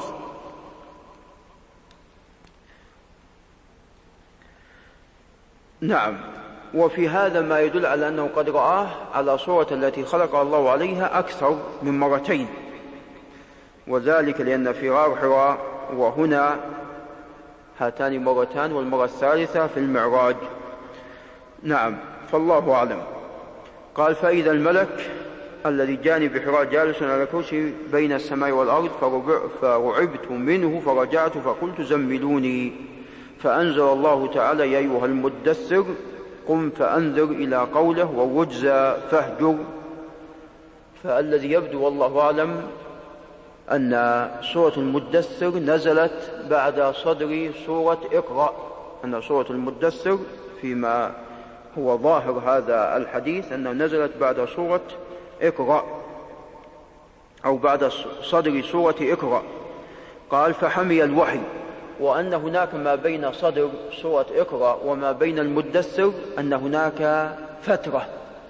Speaker 1: نعم، وفي هذا ما يدل على أنه قد رآه على صورة التي خلق الله عليها أكثر من مرتين، وذلك لأن في غار حراء وهنا هاتان مرتان والمرة الثالثة في المعراج. نعم، فالله أعلم. قال: فإذا الملك الذي جاني بحراء جالس على كرسي بين السماء والأرض فرعبت منه فرجعت فقلت: زملوني. فأنزل الله تعالى: يا أيها المدثر قم فأنذر، إلى قوله: والرجز فاهجر. فالذي يبدو والله أعلم أن سورة المدثر نزلت بعد صدر سورة اقرأ، أن سورة المدثر فيما هو ظاهر هذا الحديث أنه نزلت بعد سورة اقرأ أو بعد صدر سورة اقرأ. قال: فحمي الوحي، وأن هناك ما بين صدر سورة اقرأ وما بين المدثر أن هناك فترة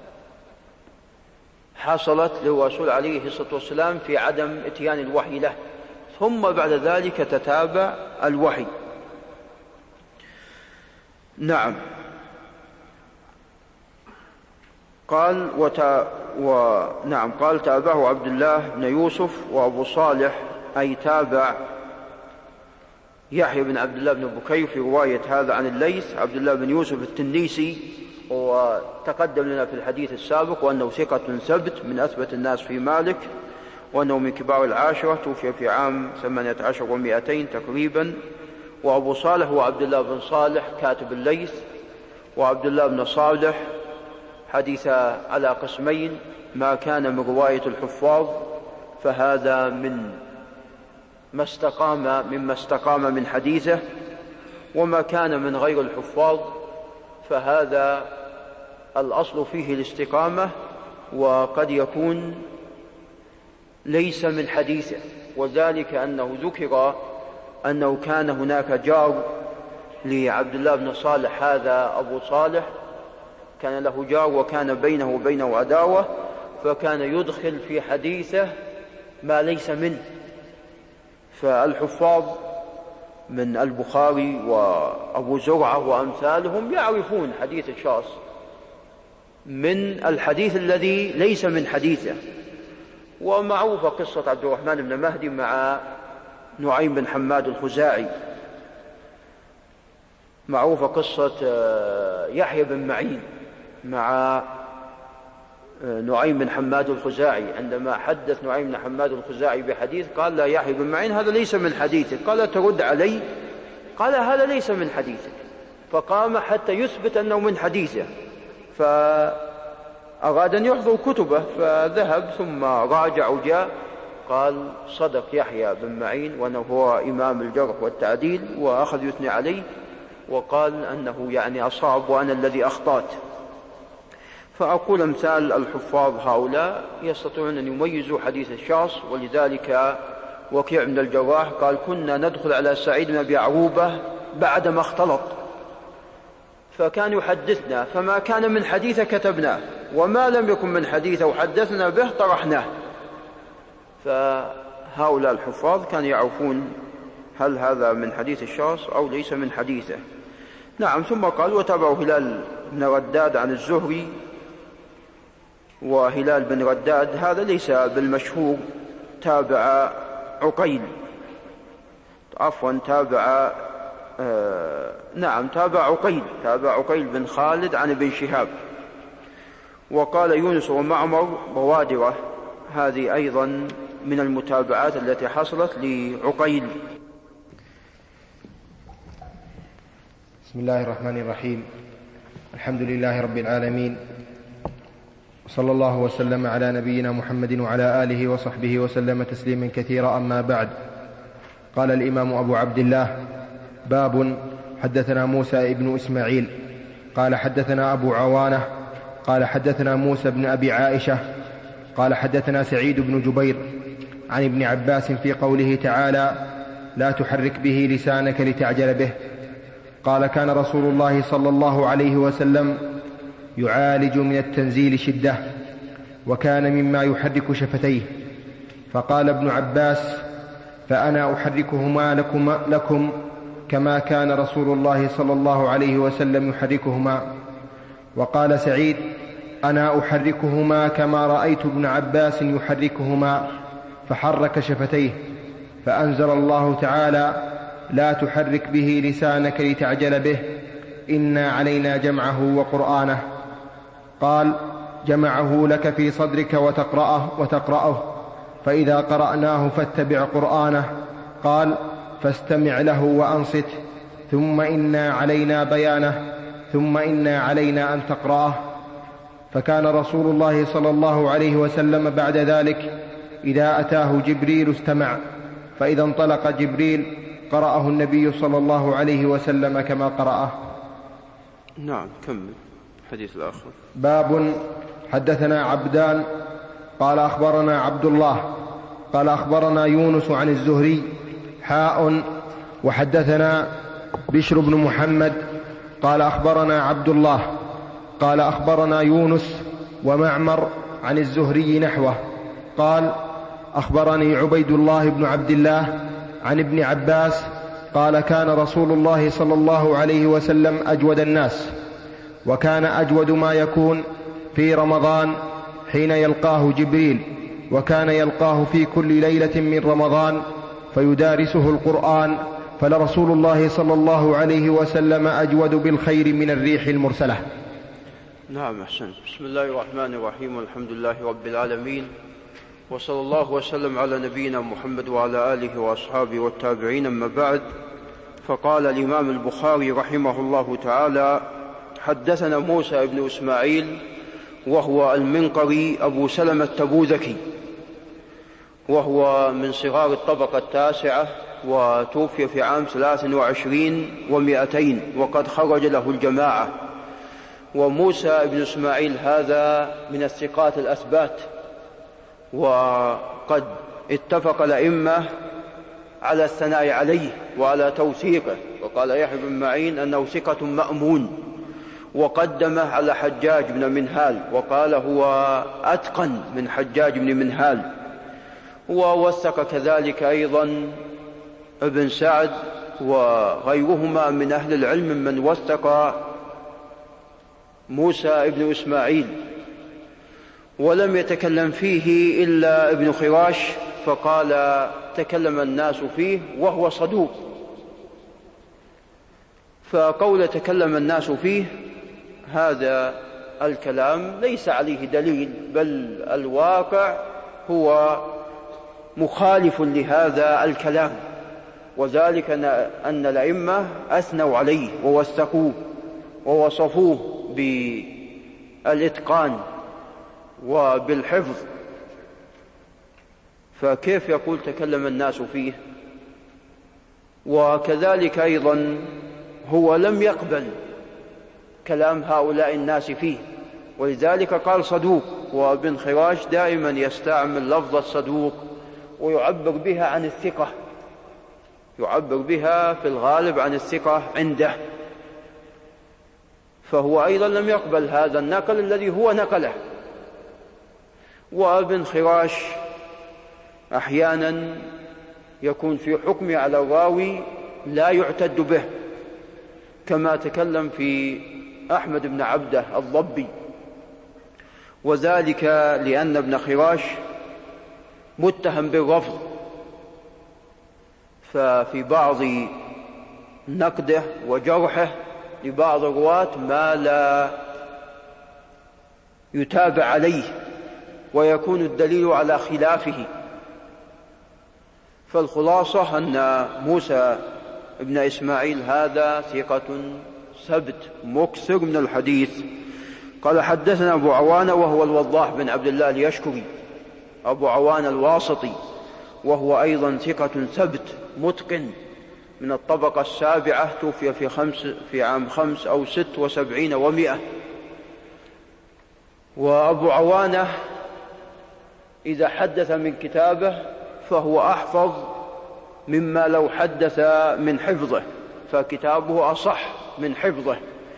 Speaker 1: حصلت للرسول عليه الصلاة والسلام في عدم اتيان الوحي له، ثم بعد ذلك تتابع الوحي. نعم. قال وتا ونعم قال: تابعه عبد الله بن يوسف وأبو صالح، أي تابع يحيى بن عبد الله بن بكير في رواية هذا عن الليث. عبد الله بن يوسف التنيسي، وتقدم لنا في الحديث السابق وأنه ثقة ثبت من أثبت الناس في مالك، وأنه من كبار العاشرة، توفي في عام ثمانية عشر ومائتين تقريبا. وأبو صالح هو عبد الله بن صالح كاتب الليث، وعبد الله بن صالح حديث على قسمين: ما كان من رواية الحفاظ فهذا من ما استقام مما استقام من حديثه، وما كان من غير الحفاظ فهذا الأصل فيه الاستقامة، وقد يكون ليس من حديثه. وذلك أنه ذكر أنه كان هناك جار لعبد الله بن صالح، هذا أبو صالح كان له جار وكان بينه وبينه عداوة، فكان يدخل في حديثه ما ليس منه. فالحفاظ من البخاري وأبو زرعة وأمثالهم يعرفون حديث الشخص من الحديث الذي ليس من حديثه. ومعروفة قصة عبد الرحمن بن مهدي مع نعيم بن حماد الخزاعي، معروفة قصة يحيى بن معين مع نعيم بن حماد الخزاعي، عندما حدث نعيم بن حماد الخزاعي بحديث قال لا يحيى بن معين هذا ليس من حديثك، قال ترد علي، قال هذا ليس من حديثك، فقام حتى يثبت أنه من حديثه، فأراد أن يحضر كتبه فذهب ثم راجع وجاء قال صدق يحيى بن معين وأنه هو إمام الجرح والتعديل، وأخذ يثني عليه وقال أنه يعني أصاب وأنا الذي أخطأت. فأقول أمثال الحفاظ هؤلاء يستطيعون أن يميزوا حديث الشخص. ولذلك وكيع بن الجراح قال كنا ندخل على سعيد بن أبي عروبة بعدما اختلط، فكان يحدثنا فما كان من حديثه كتبناه، وما لم يكن من حديثه وحدثنا به طرحناه. فهؤلاء الحفاظ كانوا يعرفون هل هذا من حديث الشخص أو ليس من حديثه. نعم. ثم قال وتابعوا هلال بن رداد عن الزهري، وهلال بن رداد هذا ليس بالمشهور، تابع عقيل، عفوا تابع آه نعم تابع عقيل تابع عقيل بن خالد عن ابن شهاب. وقال يونس ومعمر بوادرة، هذه أيضا من المتابعات التي حصلت لعقيل.
Speaker 2: بسم الله الرحمن الرحيم. الحمد لله رب العالمين، وصلى الله وسلم على نبينا محمد وعلى آله وصحبه وسلم تسليما كثيرا. أما بعد، قال الإمام أبو عبد الله: باب حدثنا موسى ابن إسماعيل قال حدثنا أبو عوانة قال حدثنا موسى بن أبي عائشة قال حدثنا سعيد بن جبير عن ابن عباس في قوله تعالى: لا تحرك به لسانك لتعجل به. قال: كان رسول الله صلى الله عليه وسلم يعالج من التنزيل شدة، وكان مما يحرك شفتيه. فقال ابن عباس: فأنا أحركهما لكم, لكم كما كان رسول الله صلى الله عليه وسلم يحركهما. وقال سعيد: أنا أحركهما كما رأيت ابن عباس يحركهما، فحرك شفتيه. فأنزل الله تعالى: لا تحرك به لسانك لتعجل به، إنا علينا جمعه وقرآنه. قال: جمعه لك في صدرك وتقرأه, وتقرأه فإذا قرأناه فاتبع قرآنه. قال: فاستمع له وأنصت، ثم إنا علينا بيانه، ثم إنا علينا أن تقرأه. فكان رسول الله صلى الله عليه وسلم بعد ذلك إذا أتاه جبريل استمع، فإذا انطلق جبريل قرأه النبي صلى الله عليه وسلم كما قرأه.
Speaker 1: نعم. كمل الحديث الآخر.
Speaker 2: باب حدثنا عبدان قال أخبرنا عبد الله قال أخبرنا يونس عن الزهري حاء وحدثنا بشر بن محمد قال أخبرنا عبد الله قال أخبرنا يونس ومعمر عن الزهري نحوه. قال: أخبرني عبيد الله بن عبد الله عن ابن عباس قال: كان رسول الله صلى الله عليه وسلم أجود الناس، وكان أجود ما يكون في رمضان حين يلقاه جبريل، وكان يلقاه في كل ليلة من رمضان فيدارسه القرآن، فلرسول الله صلى الله عليه وسلم أجود بالخير من الريح المرسلة.
Speaker 1: نعم. أحسن. بسم الله الرحمن الرحيم، والحمد لله رب العالمين، وصلى الله وسلم على نبينا محمد وعلى آله وأصحابه والتابعين. أما بعد، فقال الإمام البخاري رحمه الله تعالى: حدثنا موسى بن إسماعيل وهو المنقري أبو سلمة التبوذكي، وهو من صغار الطبقة التاسعة، وتوفي في عام ثلاث وعشرين ومائتين، وقد خرج له الجماعة. وموسى بن إسماعيل هذا من الثقات الأثبات، وقد اتفق الأئمة على الثناء عليه وعلى توثيقه، وقال يحيى بن معين أنه ثقة مأمون، وقدمه على حجاج بن منهال، وقال هو أتقن من حجاج بن منهال. ووثق كذلك أيضا ابن سعد وغيرهما من أهل العلم من وثق موسى ابن إسماعيل، ولم يتكلم فيه إلا ابن خراش فقال تكلم الناس فيه وهو صدوق. فقول تكلم الناس فيه هذا الكلام ليس عليه دليل، بل الواقع هو مخالف لهذا الكلام، وذلك أن الأئمة أثنوا عليه ووثقوه ووصفوه بالإتقان وبالحفظ، فكيف يقول تكلم الناس فيه؟ وكذلك أيضا هو لم يقبل كلام هؤلاء الناس فيه، ولذلك قال صدوق. وابن خراش دائما يستعمل لفظ الصدوق ويعبر بها عن الثقة، يعبر بها في الغالب عن الثقة عنده، فهو أيضا لم يقبل هذا النقل الذي هو نقله. وابن خراش أحيانا يكون في حكم على الراوي لا يعتد به، كما تكلم في أحمد بن عبده الضبي، وذلك لأن ابن خراش متهم بالرفض، ففي بعض نقده وجرحه لبعض الرواة ما لا يتابع عليه ويكون الدليل على خلافه. فالخلاصة أن موسى ابن إسماعيل هذا ثقة ثبت مكثر من الحديث. قال حدثنا أبو عوانة وهو الوضاح بن عبد الله اليشكري، أبو عوانة الواسطي، وهو أيضا ثقة ثبت متقن من الطبقة السابعة، توفي في, خمس في عام خمس أو ست وسبعين ومئة. وأبو عوانة إذا حدث من كتابه فهو أحفظ مما لو حدث من حفظه، فكتابه أصح من حفظه،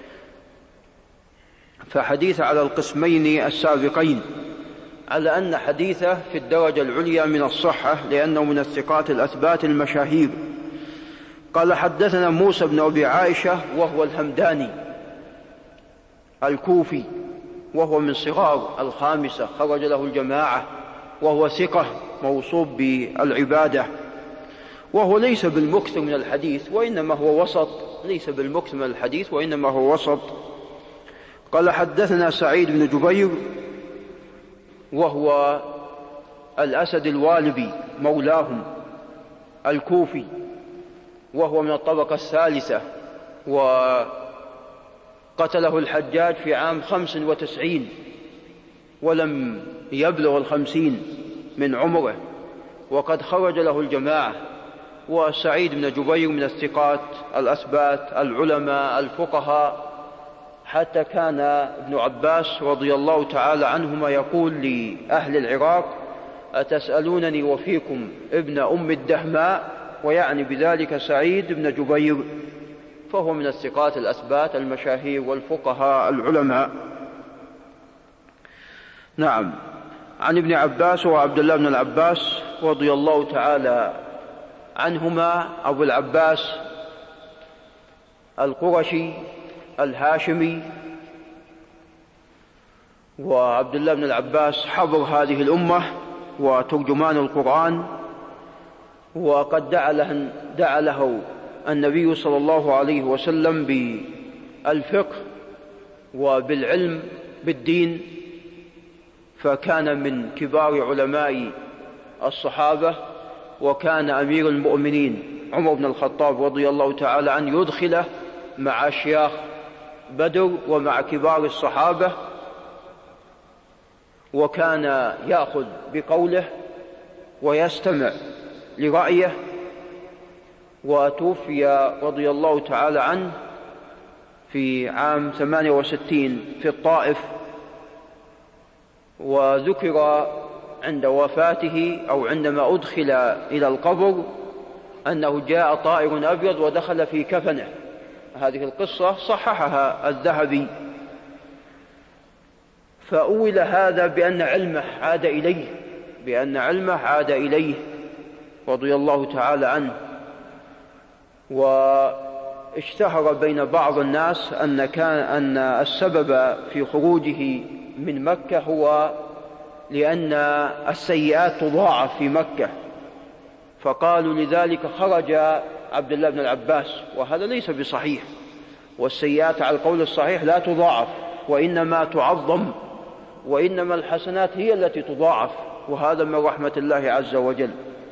Speaker 1: فحديث على القسمين السابقين، على أن حديثه في الدرجة العليا من الصحة لأنه من الثقات الأثبات المشاهير. قال حدثنا موسى بن أبي عائشة وهو الهمداني الكوفي، وهو من صغار الخامسة، خرج له الجماعة، وهو ثقة موصوب بالعبادة، وهو ليس بالمكثر من الحديث وإنما هو وسط، ليس بالمكثر من الحديث وإنما هو وسط. قال حدثنا سعيد بن جبير وهو الأسد الوالبي مولاهم الكوفي، وهو من الطبقة الثالثة، وقتله الحجاج في عام خمس وتسعين ولم يبلغ الخمسين من عمره، وقد خرج له الجماعة. وسعيد بن جبير من الثقات الأثبات العلماء الفقهاء، حتى كان ابن عباس رضي الله تعالى عنهما يقول لأهل العراق أتسألونني وفيكم ابن أم الدهماء، ويعني بذلك سعيد بن جبير، فهو من الثقات الأثبات المشاهير والفقهاء العلماء. نعم. عن ابن عباس وعبد الله بن العباس رضي الله تعالى عنهما، أبو العباس القرشي الهاشمي، وعبد الله بن العباس حبر هذه الأمة وترجمان القرآن، وقد دعا له, دعا له النبي صلى الله عليه وسلم بالفقه وبالعلم بالدين، فكان من كبار علماء الصحابة، وكان أمير المؤمنين عمر بن الخطاب رضي الله تعالى عنه يدخله مع أشياخ بدر ومع كبار الصحابة، وكان يأخذ بقوله ويستمع لرأيه. وتوفي رضي الله تعالى عنه في عام ثمانية وستين في الطائف، وذكر عند وفاته أو عندما أدخل إلى القبر أنه جاء طائر أبيض ودخل في كفنه. هذه القصة صححها الذهبي، فأول هذا بأن علمه عاد إليه بأن علمه عاد إليه رضي الله تعالى عنه. واشتهر بين بعض الناس أن, كان أن السبب في خروجه من مكة هو لأن السيئات تضاعف في مكة، فقالوا لذلك خرج عبد الله بن العباس، وهذا ليس بصحيح. والسيئات على القول الصحيح لا تضاعف وإنما تعظم، وإنما الحسنات هي التي تضاعف، وهذا من رحمة الله عز وجل.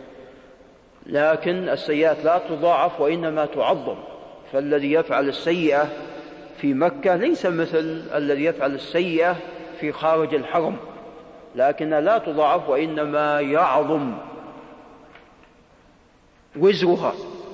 Speaker 1: لكن السيئات لا تضاعف وإنما تعظم، فالذي يفعل السيئة في مكة ليس مثل الذي يفعل السيئة في خارج الحرم، لكنها لا تضاعف وإنما يعظم وزرها.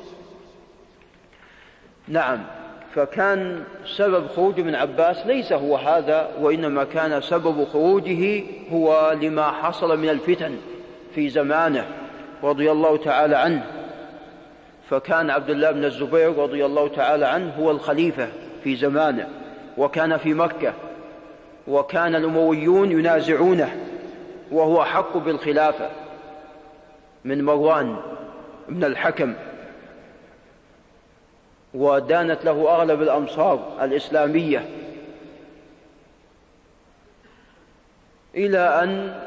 Speaker 1: نعم، فكان سبب خروج ابن عباس ليس هو هذا، وإنما كان سبب خروجه هو لما حصل من الفتن في زمانه رضي الله تعالى عنه. فكان عبد الله بن الزبير رضي الله تعالى عنه هو الخليفة في زمانه، وكان في مكة، وكان الأمويون ينازعونه، وهو حق بالخلافة من مروان بن الحكم، ودانت له أغلب الأمصار الإسلامية، إلى أن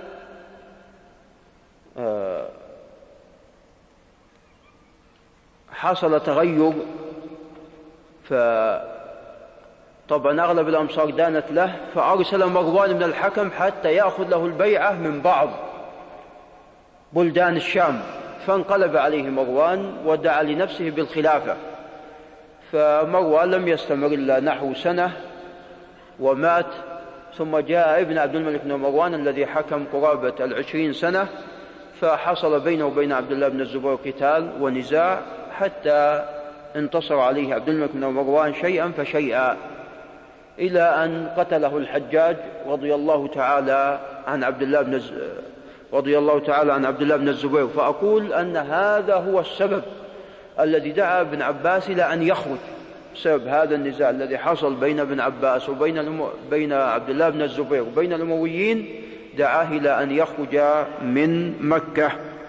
Speaker 1: حصل تغير. فطبعا أغلب الأمصار دانت له، فأرسل مروان بن الحكم حتى يأخذ له البيعة من بعض بلدان الشام، فانقلب عليه مروان ودعا لنفسه بالخلافة. فمروان لم يستمر إلا نحو سنة ومات، ثم جاء ابن عبد الملك بن مروان الذي حكم قرابة العشرين سنة، فحصل بينه وبين عبد الله بن الزبير قتال ونزاع، حتى انتصر عليه عبد الملك بن مروان شيئا فشيئا، إلى أن قتله الحجاج رضي الله تعالى عن عبد الله بن رضي الله تعالى عن عبد الله بن الزبير. فأقول أن هذا هو السبب الذي دعا ابن عباس إلى أن يخرج، بسبب هذا النزاع الذي حصل بين ابن عباس وبين الم... بين عبد الله بن الزبير وبين الأمويين، دعاه إلى أن يخرج من مكة.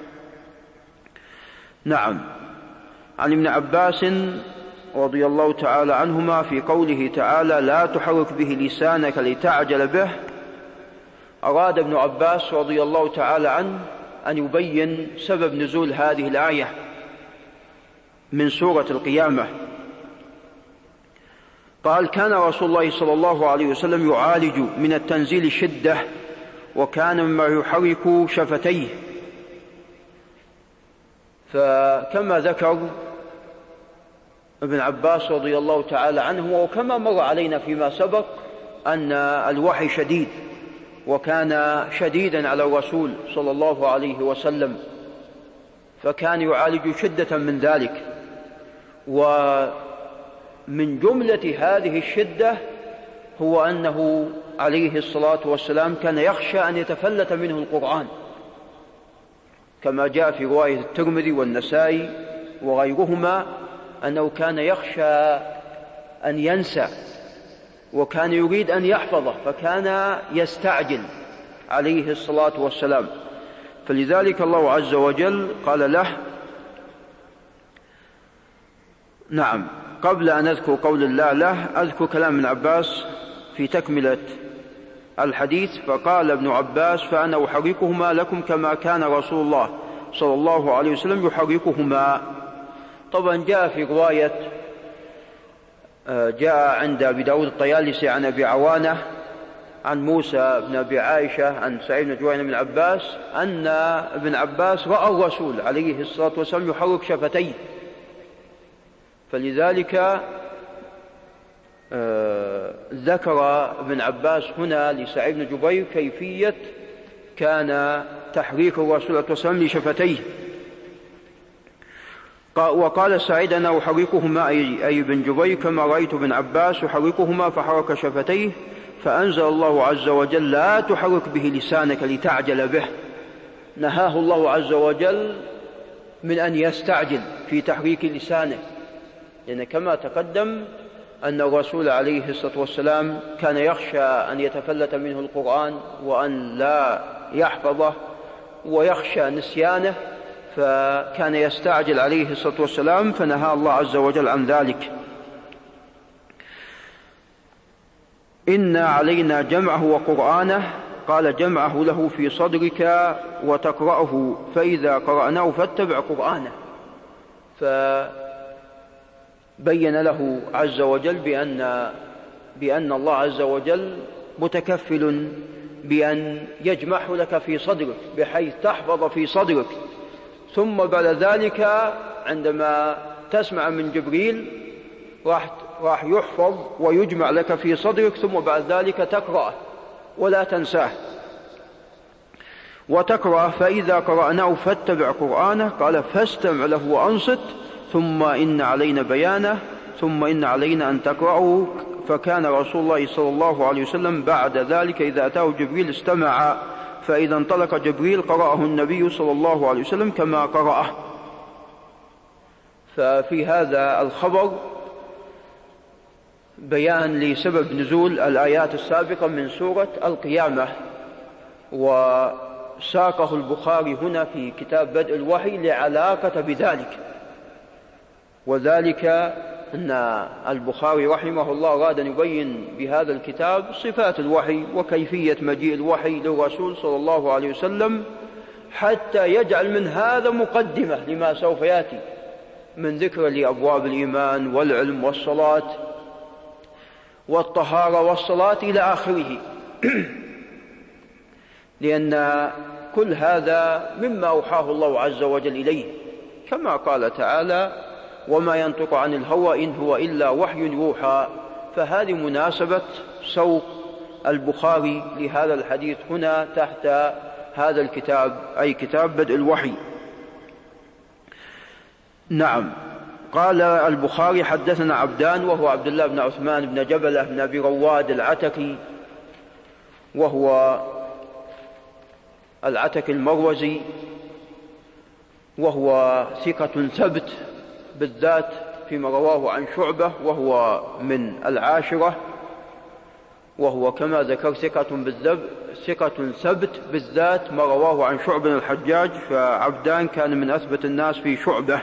Speaker 1: نعم. عن ابن عباس رضي الله تعالى عنهما في قوله تعالى لا تحرك به لسانك لتعجل به، أراد ابن عباس رضي الله تعالى عنه أن يبين سبب نزول هذه الآية من سورة القيامة. قال كان رسول الله صلى الله عليه وسلم يعالج من التنزيل شدة، وكان مما يحرك شفتيه. فكما ذكر ابن عباس رضي الله تعالى عنه، وكما مر علينا فيما سبق، أن الوحي شديد، وكان شديدا على الرسول صلى الله عليه وسلم، فكان يعالج شدة من ذلك. ومن جملة هذه الشدة هو أنه عليه الصلاة والسلام كان يخشى أن يتفلت منه القرآن، كما جاء في رواية الترمذي والنسائي وغيرهما، أنه كان يخشى أن ينسى، وكان يريد أن يحفظه، فكان يستعجل عليه الصلاة والسلام. فلذلك الله عز وجل قال له. نعم. قبل أن أذكر قول الله له، أذكر كلام ابن عباس في تكملة الحديث. فقال ابن عباس فأنا أحركهما لكم كما كان رسول الله صلى الله عليه وسلم يحركهما. طبعا جاء في رواية جاء عند أبي داود الطيالسي عن أبي عوانة عن موسى بن أبي عائشة عن سعيد بن جوين بن عباس أن ابن عباس رأى الرسول عليه الصلاة والسلام يحرك شفتيه، فلذلك آه ذكر ابن عباس هنا لسعيد بن جبير كيفية كان تحريك الرسول عليه الصلاة والسلام لشفتيه. وقال سعيد أنا أحركهما أي ابن جبير كما رأيت ابن عباس يحركهما، فحرك شفتيه، فأنزل الله عز وجل لا تحرك به لسانك لتعجل به. نهاه الله عز وجل من أن يستعجل في تحريك لسانه، لأن كما تقدم أن الرسول عليه الصلاة والسلام كان يخشى أن يتفلت منه القرآن وأن لا يحفظه، ويخشى نسيانه، فكان يستعجل عليه الصلاة والسلام، فنهى الله عز وجل عن ذلك. إن علينا جمعه وقرآنه، قال جمعه له في صدرك وتقرأه، فإذا قرأناه فاتبع قرآنه. فبين له عز وجل بأن, بأن الله عز وجل متكفل بأن يجمعه لك في صدرك بحيث تحفظ في صدرك، ثم بعد ذلك عندما تسمع من جبريل راح راح يحفظ ويجمع لك في صدرك، ثم بعد ذلك تقرأه ولا تنساه وتقرأ. فإذا قرأناه فاتبع قرآنه، قال فاستمع له وأنصت، ثم إن علينا بيانه، ثم إن علينا أن تقرأه. فكان رسول الله صلى الله عليه وسلم بعد ذلك إذا أتاه جبريل استمع، فإذا انطلق جبريل قرأه النبي صلى الله عليه وسلم كما قرأه. ففي هذا الخبر بيان لسبب نزول الآيات السابقة من سورة القيامة، وساقه البخاري هنا في كتاب بدء الوحي لعلاقة بذلك، وذلك أن البخاري رحمه الله أراد أن يبين بهذا الكتاب صفات الوحي وكيفية مجيء الوحي للرسول صلى الله عليه وسلم، حتى يجعل من هذا مقدمة لما سوف يأتي من ذكر لأبواب الإيمان والعلم والصلاة والطهارة والصلاة إلى آخره. لأن كل هذا مما أوحاه الله عز وجل إليه، كما قال تعالى وما ينطق عن الهوى إن هو إلا وحي يوحى. فهذه مناسبة سوق البخاري لهذا الحديث هنا تحت هذا الكتاب، أي كتاب بدء الوحي. نعم. قال البخاري حدثنا عبدان، وهو عبد الله بن عثمان بن جبلة بن أبي رواد العتكي، وهو العتكي المروزي، وهو ثقة ثبت بالذات فيما رواه عن شعبة، وهو من العاشرة، وهو كما ذكر ثقة بالذب ثقة ثبت بالذات ما رواه عن شعبة الحجاج، فعبدان كان من أثبت الناس في شعبة.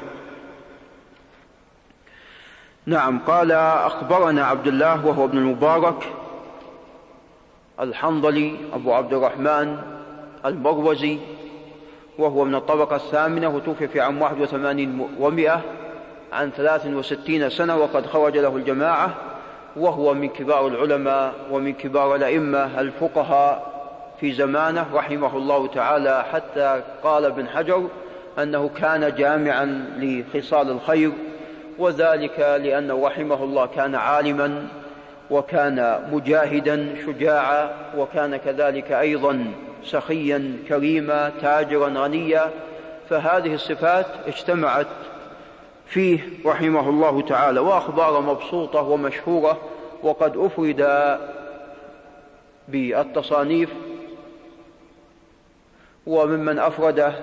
Speaker 1: نعم. قال أخبرنا عبد الله وهو ابن المبارك الحنظلي أبو عبد الرحمن المروزي، وهو من الطبقة الثامنة، وتوفي في عام واحد وثمانين ومئة عن ثلاث وستين سنة، وقد خرج له الجماعة، وهو من كبار العلماء ومن كبار الأئمة الفقهاء في زمانه رحمه الله تعالى، حتى قال ابن حجر أنه كان جامعا لخصال الخير، وذلك لأنه رحمه الله كان عالما وكان مجاهدا شجاعا، وكان كذلك أيضا سخيا كريما تاجرا غنيا. فهذه الصفات اجتمعت فيه رحمه الله تعالى، وأخبار مبسوطة ومشهورة، وقد أفرد بالتصانيف، وممن أفرده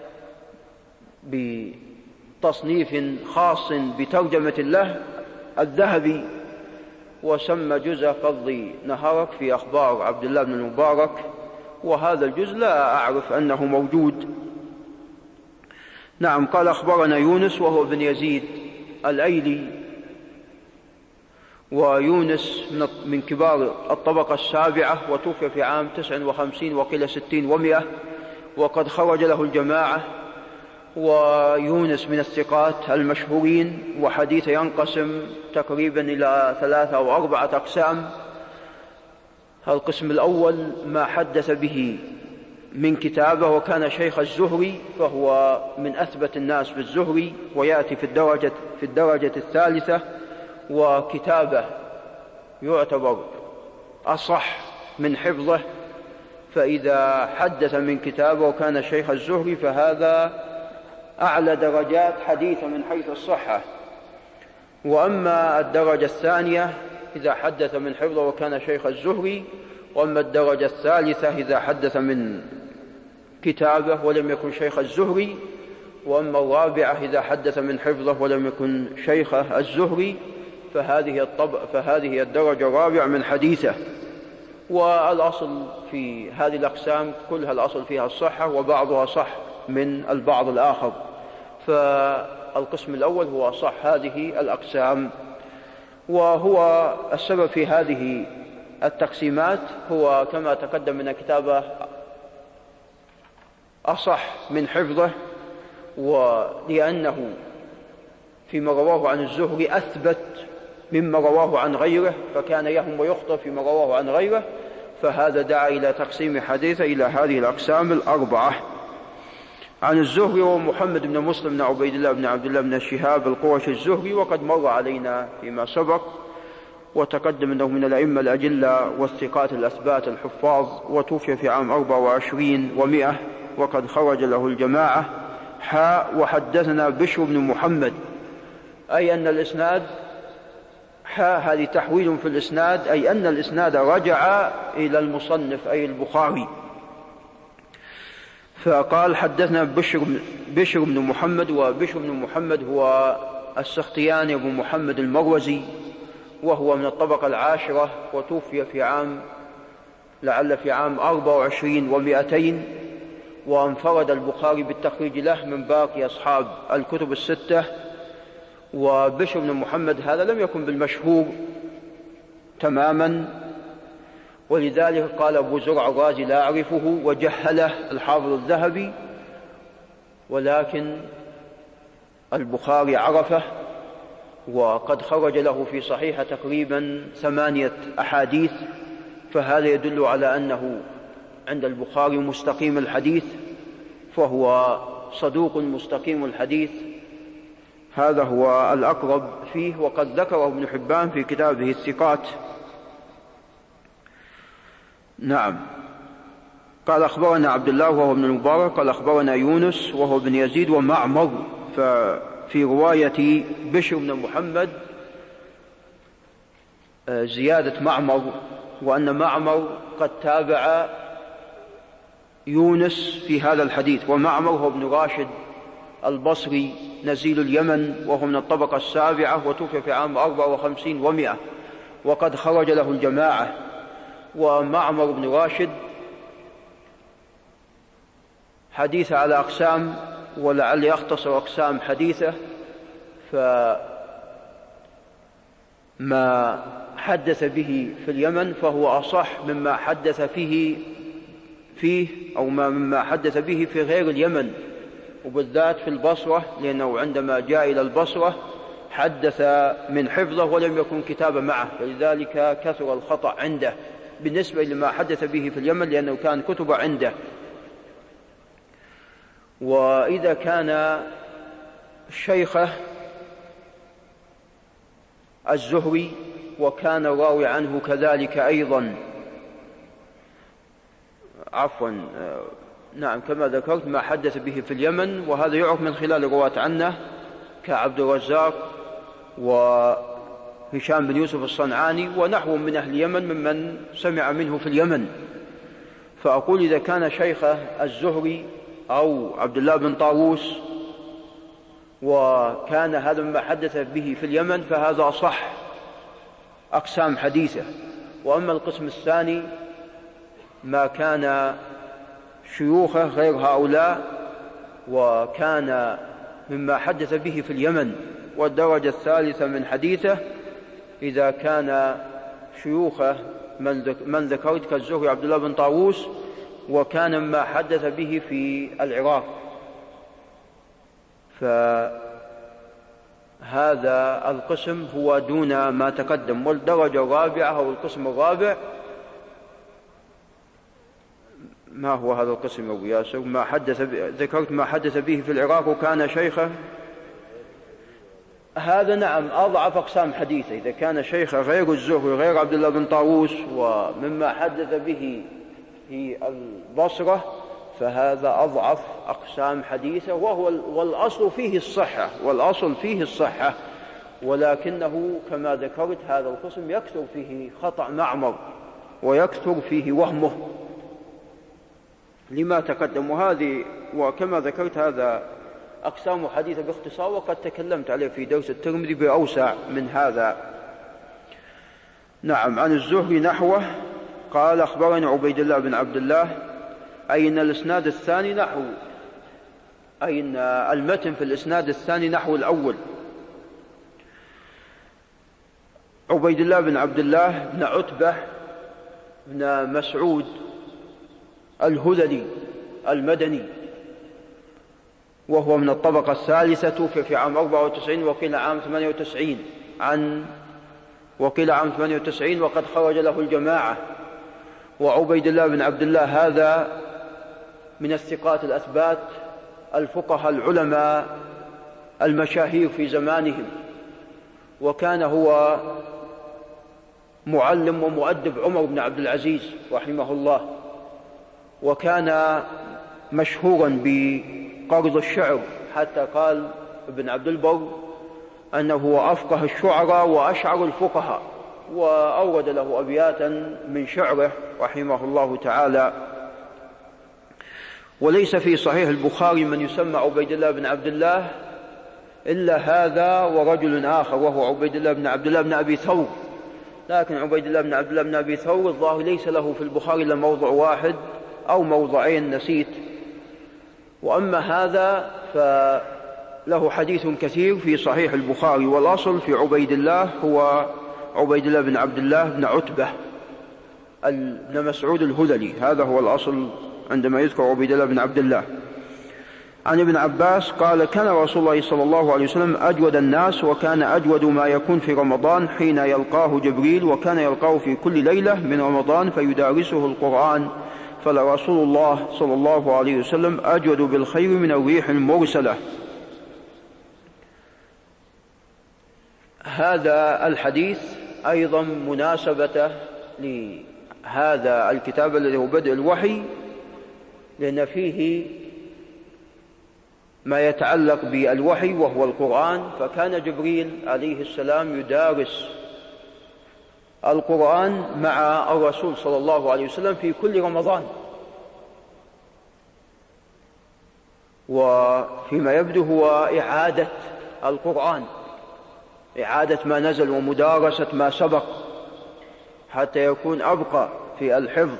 Speaker 1: بتصنيف خاص بترجمة له الذهبي، وسمى جزء قضي نهارك في أخبار عبد الله بن المبارك، وهذا الجزء لا أعرف أنه موجود. نعم. قال أخبرنا يونس وهو بن يزيد الأيلي، ويونس من كبار الطبقة السابعة، وتوفي في عام تسع وخمسين وقيل ستين ومئة، وقد خرج له الجماعة. ويونس من الثقات المشهورين، وحديث ينقسم تقريبا إلى ثلاثة أو أربعة أقسام. القسم الأول ما حدث به من كتابه، وكان شيخ الزهري، فهو من أثبت الناس بالزهري، ويأتي في الدرجة, في الدرجة الثالثة، وكتابه يعتبر أصح من حفظه. فإذا حدث من كتابه وكان شيخ الزهري فهذا أعلى درجات حديثا من حيث الصحة. وأما الدرجة الثانية إذا حدث من حفظه وكان شيخ الزهري، وأما الدرجة الثالثة إذا حدث من كتابه ولم يكن شيخ الزهري، وأما الرابعة إذا حدث من حفظه ولم يكن شيخه الزهري، فهذه, الطب... فهذه الدرجة الرابعة من حديثه. والأصل في هذه الأقسام كلها الأصل فيها الصحة، وبعضها صح من البعض الآخر. فالقسم الأول هو صح هذه الأقسام، وهو السبب في هذه التقسيمات هو كما تقدم من كتابه أصح من حفظه، ولأنه فيما رواه عن الزهري أثبت مما رواه عن غيره، فكان يهم ويخطئ فيما رواه عن غيره، فهذا دعا إلى تقسيم حديثه إلى هذه الأقسام الأربعة. عن الزهري ومحمد بن مسلم بن عبيد الله بن عبد الله بن شهاب القرشي الزهري، وقد مر علينا فيما سبق وتقدم أنه من الأئمة الأجلة والثقات الأثبات الحفاظ، وتوفي في عام أربع وعشرين ومئة، وقد خرج له الجماعة. حاء وحدثنا بشر بن محمد، أي أن الإسناد حاء هذه تحويل في الإسناد، أي أن الإسناد رجع إلى المصنف أي البخاري. فقال حدثنا بشر, بشر بن محمد، وبشر بن محمد هو السختياني أبو محمد المروزي، وهو من الطبقة العاشرة، وتوفي في عام لعل في عام أربع وعشرين ومئتين، وانفرد البخاري بالتخريج له من باقي أصحاب الكتب الستة. وبشر بن محمد هذا لم يكن بالمشهور تماما، ولذلك قال أبو زرع الرازي لا أعرفه، وجهله الحافظ الذهبي، ولكن البخاري عرفه، وقد خرج له في صحيح تقريبا ثمانية أحاديث، فهذا يدل على أنه عند البخاري مستقيم الحديث، فهو صدوق مستقيم الحديث، هذا هو الأقرب فيه. وقد ذكره ابن حبان في كتابه الثقات. نعم. قال أخبرنا عبد الله وهو ابن المبارك، قال أخبرنا يونس وهو ابن يزيد ومعمر. ففي رواية بشر بن محمد زيادة معمر، وأن معمر قد تابع يونس في هذا الحديث. ومعمر هو ابن راشد البصري نزيل اليمن، وهو من الطبقة السابعة، وتوفي في عام أربع وخمسين ومئة، وقد خرج له الجماعة. ومعمر بن راشد حديث على أقسام، ولعل يختصر أقسام حديثه، فما حدث به في اليمن فهو أصح مما حدث فيه فيه أو ما مما حدث به في غير اليمن، وبالذات في البصرة، لأنه عندما جاء إلى البصرة حدث من حفظه ولم يكن كتاب معه، فلذلك كثر الخطأ عنده بالنسبة لما حدث به في اليمن، لأنه كان كتب عنده. وإذا كان شيخه الزهري وكان الراوي عنه كذلك أيضا، عفوا نعم كما ذكرت ما حدث به في اليمن، وهذا يعرف من خلال الرواة عنه كعبد الرزاق وهشام بن يوسف الصنعاني ونحو من أهل اليمن ممن سمع منه في اليمن. فأقول إذا كان شيخه الزهري أو عبد الله بن طاووس وكان هذا ما حدث به في اليمن فهذا صح أقسام حديثه. وأما القسم الثاني ما كان شيوخه غير هؤلاء وكان مما حدث به في اليمن. والدرجة الثالثة من حديثه إذا كان شيوخه من ذكرت كالزهري عبد الله بن طاووس وكان مما حدث به في العراق، فهذا القسم هو دون ما تقدم. والدرجة الرابعة أو القسم الرابع ما هو هذا القسم أبو ياسر؟ ما حدث ذكرت ما حدث به في العراق وكان شيخه، هذا نعم أضعف أقسام حديثه. إذا كان شيخه غير الزهري غير عبد الله بن طاووس ومما حدث به في البصرة فهذا أضعف أقسام حديثه، وهو والأصل فيه الصحة والأصل فيه الصحة ولكنه كما ذكرت هذا القسم يكثر فيه خطأ معمر ويكثر فيه وهمه لما تقدم. وهذه وكما ذكرت هذا أقسام حديثة باختصار، وقد تكلمت عليه في درس الترمذي بأوسع من هذا. نعم. عن الزهري نحوه قال أخبرني عبيد الله بن عبد الله، أي أن الإسناد الثاني نحو أي أن المتن في الإسناد الثاني نحو الأول. عبيد الله بن عبد الله بن عتبة بن مسعود الهذلي المدني، وهو من الطبقة الثالثة، توفي في عام أربعة وتسعين وقيل عام ثمانية وتسعين عن وقيل عام ثمانية وتسعين، وقد خرج له الجماعة. وعبيد الله بن عبد الله هذا من الثقات الأثبات الفقهاء العلماء المشاهير في زمانهم، وكان هو معلم ومؤدب عمر بن عبد العزيز رحمه الله، وكان مشهورا بقرض الشعر، حتى قال ابن عبد البر أنه أفقه الشعراء وأشعر الفقهاء، وأورد له أبياتا من شعره رحمه الله تعالى. وليس في صحيح البخاري من يسمى عبيد الله بن عبد الله إلا هذا ورجل آخر، وهو عبيد الله بن عبد الله بن أبي ثور، لكن عبيد الله بن عبد الله بن أبي ثور الظاهر ليس له في البخاري إلا موضع واحد أو موضعين نسيت. وأما هذا فله حديث كثير في صحيح البخاري، والأصل في عبيد الله هو عبيد الله بن عبد الله بن عتبة بن مسعود الهذلي، هذا هو الأصل عندما يذكر عبيد الله بن عبد الله. عن ابن عباس قال: كان رسول الله صلى الله عليه وسلم أجود الناس، وكان أجود ما يكون في رمضان حين يلقاه جبريل، وكان يلقاه في كل ليلة من رمضان فيدارسه القرآن، فلرسول الله صلى الله عليه وسلم أجود بالخير من الريح المرسلة. هذا الحديث أيضا مناسبته لهذا الكتاب الذي هو بدء الوحي، لأن فيه ما يتعلق بالوحي وهو القرآن، فكان جبريل عليه السلام يدارس القرآن مع الرسول صلى الله عليه وسلم في كل رمضان، وفيما يبدو هو إعادة القرآن، إعادة ما نزل ومدارسة ما سبق حتى يكون أبقى في الحفظ.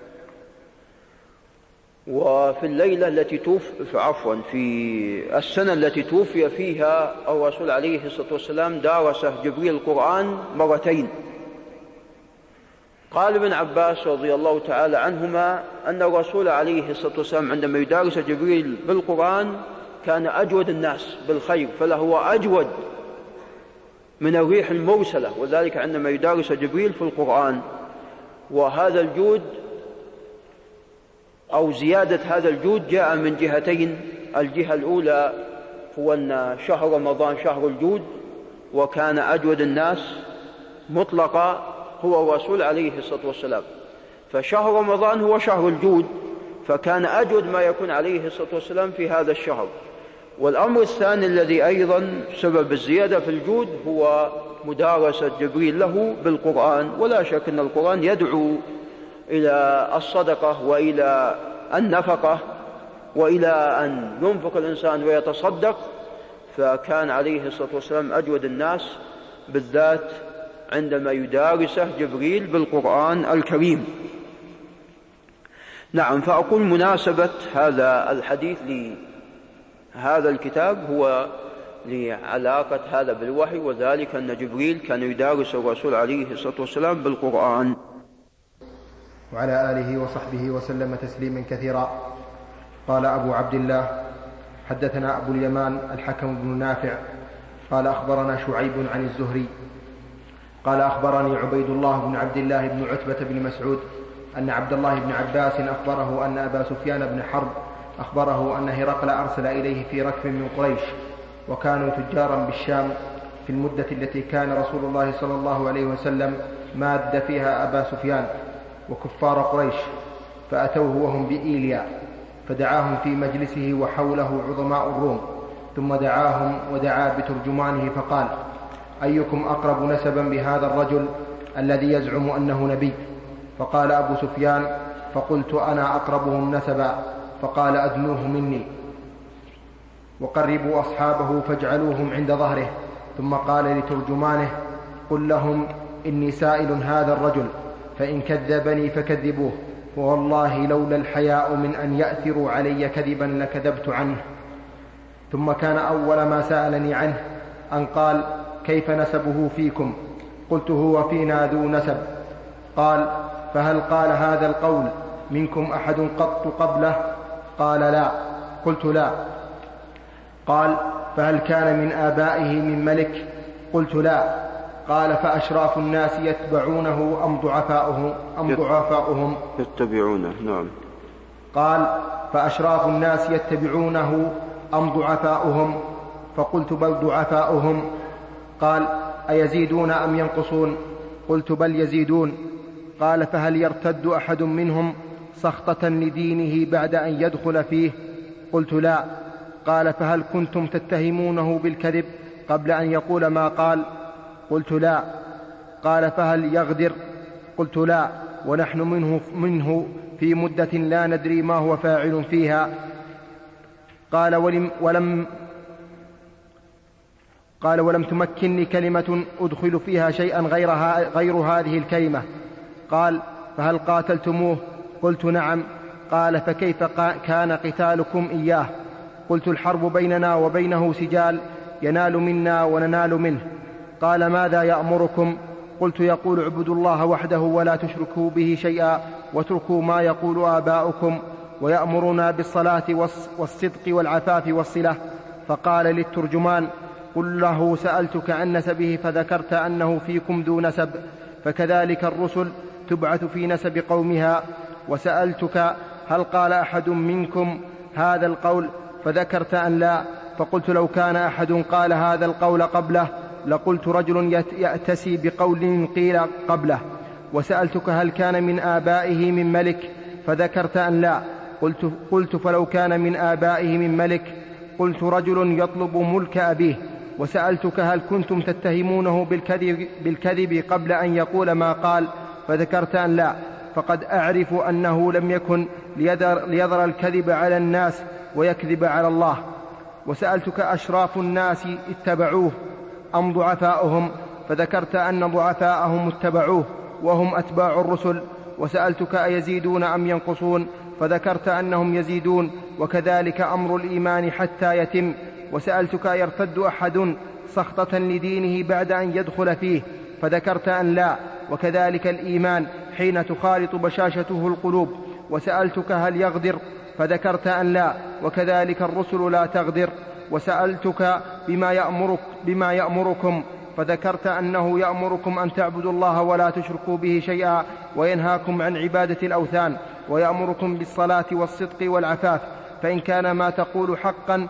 Speaker 1: وفي الليلة التي توفي عفوا في السنة التي توفي فيها الرسول عليه الصلاة والسلام دارسه جبريل القرآن مرتين. قال ابن عباس رضي الله تعالى عنهما أن الرسول عليه الصلاة والسلام عندما يدارس جبريل بالقرآن كان أجود الناس بالخير، فلهو أجود من الريح المرسلة، وذلك عندما يدارس جبريل في القرآن. وهذا الجود أو زيادة هذا الجود جاء من جهتين: الجهة الأولى هو أن شهر رمضان شهر الجود، وكان أجود الناس مطلقا هو الرسول عليه الصلاة والسلام، فشهر رمضان هو شهر الجود، فكان أجود ما يكون عليه الصلاة والسلام في هذا الشهر. والأمر الثاني الذي أيضا سبب الزيادة في الجود هو مدارسة جبريل له بالقرآن. ولا شك أن القرآن يدعو إلى الصدقة وإلى النفقة وإلى أن ينفق الإنسان ويتصدق، فكان عليه الصلاة والسلام أجود الناس بالذات عندما يدارسه جبريل بالقرآن الكريم. نعم، فأقول مناسبة هذا الحديث لهذا الكتاب هو لعلاقة هذا بالوحي، وذلك أن جبريل كان يدارس الرسول عليه الصلاة والسلام بالقرآن.
Speaker 2: وعلى آله وصحبه وسلم تسليما كثيرا. قال أبو عبد الله: حدثنا أبو اليمان الحكم بن نافع قال أخبرنا شعيب عن الزهري قال أخبرني عبيد الله بن عبد الله بن عتبة بن مسعود أن عبد الله بن عباس أخبره أن أبا سفيان بن حرب أخبره أن هرقل أرسل إليه في ركب من قريش، وكانوا تجارا بالشام في المدة التي كان رسول الله صلى الله عليه وسلم ماد فيها أبا سفيان وكفار قريش، فأتوه وهم بإيليا، فدعاهم في مجلسه وحوله عظماء الروم، ثم دعاهم ودعا بترجمانه فقال: أيكم أقرب نسبا بهذا الرجل الذي يزعم أنه نبي؟ فقال أبو سفيان: فقلت أنا أقربهم نسبا. فقال: أدنوه مني وقربوا أصحابه فاجعلوهم عند ظهره. ثم قال لترجمانه: قل لهم إني سائل هذا الرجل فإن كذبني فكذبوه، والله لولا الحياء من أن يأثروا علي كذبا لكذبت عنه. ثم كان أول ما سألني عنه أن قال: كيف نسبه فيكم؟ قلت: هو فينا ذو نسب. قال: فهل قال هذا القول منكم أحد قط قبله؟ قال: لا. قلت: لا. قال: فهل كان من آبائه من ملك؟ قلت: لا. قال: فأشراف الناس يتبعونه أم ضعفاؤهم أم ضعفاؤهم؟
Speaker 1: يتبعونه. نعم.
Speaker 2: قال: فأشراف الناس يتبعونه أم ضعفاؤهم؟ فقلت: بل ضعفاؤهم. قال: أيزيدون أم ينقصون؟ قلت: بل يزيدون. قال: فهل يرتد أحد منهم سخطة لدينه بعد أن يدخل فيه؟ قلت: لا. قال: فهل كنتم تتهمونه بالكذب قبل أن يقول ما قال؟ قلت: لا. قال: فهل يغدر؟ قلت: لا، ونحن منه, منه في مدة لا ندري ما هو فاعل فيها. قال: ولم, ولم قال: ولم تمكنني كلمة أدخل فيها شيئا غيرها غير هذه الكلمة. قال: فهل قاتلتموه؟ قلت: نعم. قال: فكيف كان قتالكم إياه؟ قلت: الحرب بيننا وبينه سجال، ينال منا وننال منه. قال: ماذا يأمركم؟ قلت: يقول: اعبدوا الله وحده ولا تشركوا به شيئا واتركوا ما يقول آباؤكم، ويأمرنا بالصلاة والصدق والعفاف والصلة. فقال للترجمان: قل له: سألتك عن نسبه فذكرت أنه فيكم ذو نسب، فكذلك الرسل تبعث في نسب قومها. وسألتك: هل قال أحد منكم هذا القول؟ فذكرت أن لا. فقلت: لو كان أحد قال هذا القول قبله لقلت: رجل يأتسي بقول قيل قبله. وسألتك: هل كان من آبائه من ملك؟ فذكرت أن لا. قلت, قلت: فلو كان من آبائه من ملك قلت: رجل يطلب ملك أبيه. وسألتك: هل كنتم تتهمونه بالكذب, بالكذب قبل أن يقول ما قال؟ فذكرت أن لا. فقد أعرف أنه لم يكن ليذر, ليذر الكذب على الناس ويكذب على الله. وسألتك: أشراف الناس اتبعوه أم ضعفاؤهم؟ فذكرت أن ضعفاءهم اتبعوه وهم أتباع الرسل. وسألتك: أيزيدون أم ينقصون؟ فذكرت أنهم يزيدون، وكذلك أمر الإيمان حتى يتم. وسألتك: يرتد أحد سخطة لدينه بعد أن يدخل فيه؟ فذكرت أن لا، وكذلك الإيمان حين تخالط بشاشته القلوب. وسألتك: هل يغدر؟ فذكرت أن لا، وكذلك الرسل لا تغدر. وسألتك بما يأمرك بما يأمركم؟ فذكرت أنه يأمركم أن تعبدوا الله ولا تشركوا به شيئا، وينهاكم عن عبادة الأوثان، ويأمركم بالصلاة والصدق والعفاف. فإن كان ما تقول حقا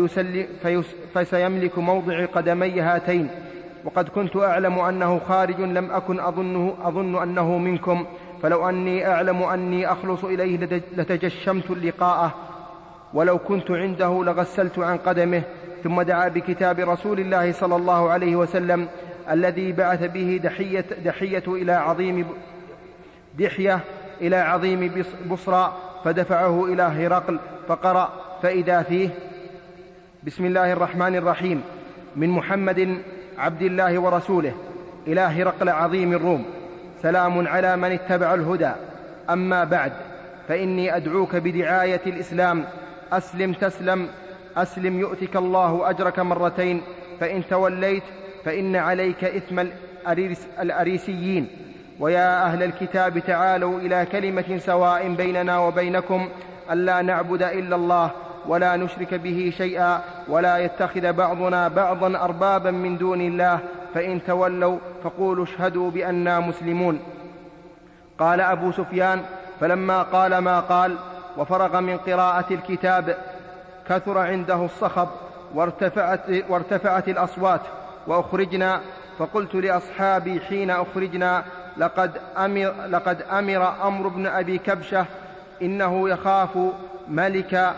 Speaker 2: فسيملك موضع قدمي هاتين. وقد كنت أعلم أنه خارج لم أكن أظنه أظن أنه منكم، فلو أني أعلم أني أخلص إليه لتجشمت اللقاءه، ولو كنت عنده لغسلت عن قدمه. ثم دعا بكتاب رسول الله صلى الله عليه وسلم الذي بعث به دحية, دحية إلى عظيم دحية إلى عظيم بصرى، فدفعه إلى هرقل فقرأ، فإذا فيه: بسم الله الرحمن الرحيم، من محمد عبد الله ورسوله إلى هرقل عظيم الروم، سلام على من اتبع الهدى. أما بعد، فإني أدعوك بدعاية الإسلام، أسلم تسلم، أسلم يؤتك الله أجرك مرتين، فإن توليت فإن عليك إثم الأريسيين. ويا أهل الكتاب تعالوا إلى كلمة سواء بيننا وبينكم ألا نعبد إلا الله ولا نشرك به شيئا، ولا يتخذ بعضنا بعضا أربابا من دون الله، فإن تولوا فقولوا اشهدوا بأننا مسلمون. قال أبو سفيان: فلما قال ما قال وفرغ من قراءة الكتاب كثر عنده الصخب وارتفعت, وارتفعت الأصوات وأخرجنا. فقلت لأصحابي حين أخرجنا: لقد أمر, لقد أمر أمر بن أبي كبشة إنه يخاف ملك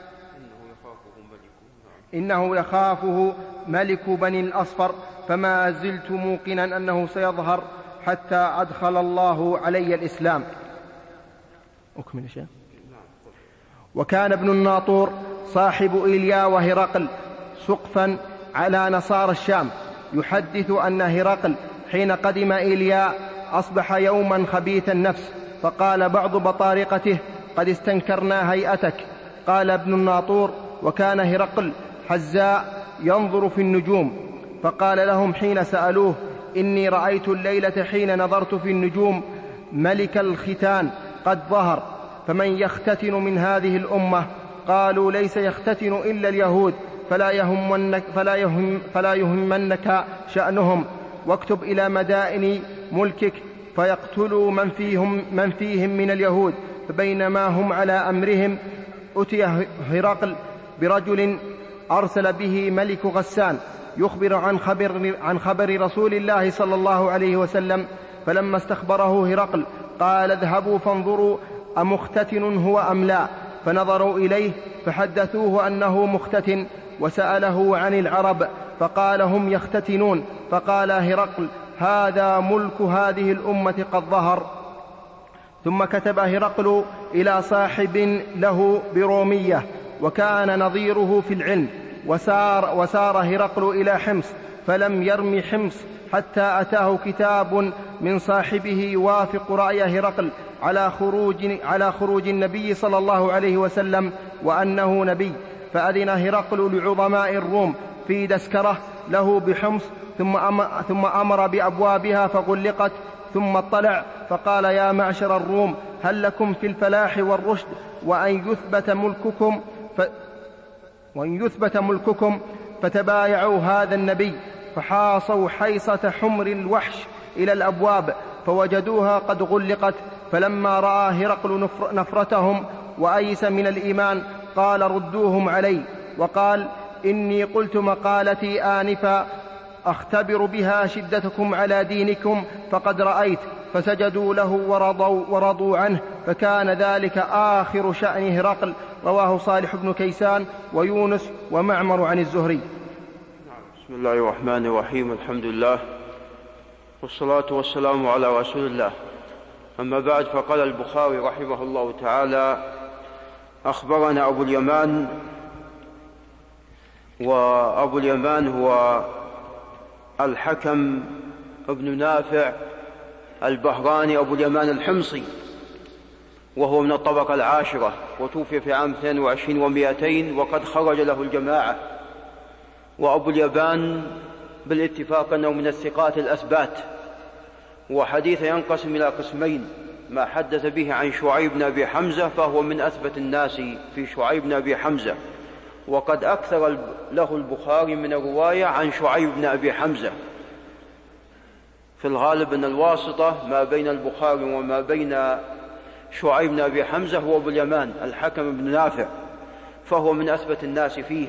Speaker 2: إنه يخافه ملك بني الأصفر، فما زلت موقنا أنه سيظهر حتى أدخل الله علي الإسلام. أكمل شيء. وكان ابن الناطور صاحب إيليا وهرقل سقفا على نصارى الشام، يحدث أن هرقل حين قدم إيليا أصبح يوما خبيث النفس، فقال بعض بطارقته: قد استنكرنا هيئتك. قال ابن الناطور: وكان هرقل حزاء ينظر في النجوم، فقال لهم حين سألوه: إني رأيت الليلة حين نظرت في النجوم ملك الختان قد ظهر، فمن يختتن من هذه الأمة؟ قالوا: ليس يختتن إلا اليهود، فلا يهمنك, فلا يهم فلا يهمنك شأنهم، واكتب إلى مدائن ملكك فيقتلوا من فيهم, من فيهم من اليهود. فبينما هم على أمرهم أتي هرقل برجل أرسل به ملك غسان يخبر عن خبر, عن خبر رسول الله صلى الله عليه وسلم. فلما استخبره هرقل قال: اذهبوا فانظروا أمختتن هو أم لا؟ فنظروا إليه فحدثوه أنه مختتن، وسأله عن العرب فقال: هم يختتنون. فقال هرقل: هذا ملك هذه الأمة قد ظهر. ثم كتب هرقل إلى صاحب له برومية وكان نظيره في العلم، وسار, وسار هرقل إلى حمص، فلم يرم حمص حتى أتاه كتاب من صاحبه يوافق رأي هرقل على خروج, على خروج النبي صلى الله عليه وسلم وأنه نبي. فأذن هرقل لعظماء الروم في دسكرة له بحمص، ثم أمر بأبوابها فغلقت. ثم اطلع فقال: يا معشر الروم، هل لكم في الفلاح والرشد وأن يثبت ملككم ف... وأن يثبت ملككم فتبايعوا هذا النبي. فحاصوا حيصة حمر الوحش إلى الأبواب فوجدوها قد غلقت. فلما رأى هرقل نفر نفرتهم وأيس من الإيمان قال: ردوهم علي. وقال: إني قلت مقالتي آنفا أختبر بها شدتكم على دينكم، فقد رأيت. فسجدوا له ورضوا, ورضوا عنه. فكان ذلك آخر شأن هرقل. رواه صالح بن كيسان ويونس ومعمر عن الزهري.
Speaker 1: بسم الله الرحمن الرحيم. الحمد لله والصلاة والسلام على رسول الله. أما بعد، فقال البخاري رحمه الله تعالى: أخبرنا أبو اليمان. وأبو اليمان هو الحكم ابن نافع البهراني أبو اليمان الحمصي، وهو من الطبقة العاشرة، وتوفي في عام اثنين وعشرين ومائتين، وقد خرج له الجماعة. وأبو اليمان بالاتفاق أنه من الثقات الأثبات، وحديث ينقسم إلى قسمين: ما حدث به عن شعيب بن أبي حمزة فهو من أثبت الناس في شعيب بن أبي حمزة، وقد أكثر له البخاري من الرواية عن شعيب بن أبي حمزة. في الغالب أن الواسطة ما بين البخاري وما بين شعيب بن أبي حمزة هو أبو اليمان الحكم بن نافع، فهو من أثبت الناس فيه.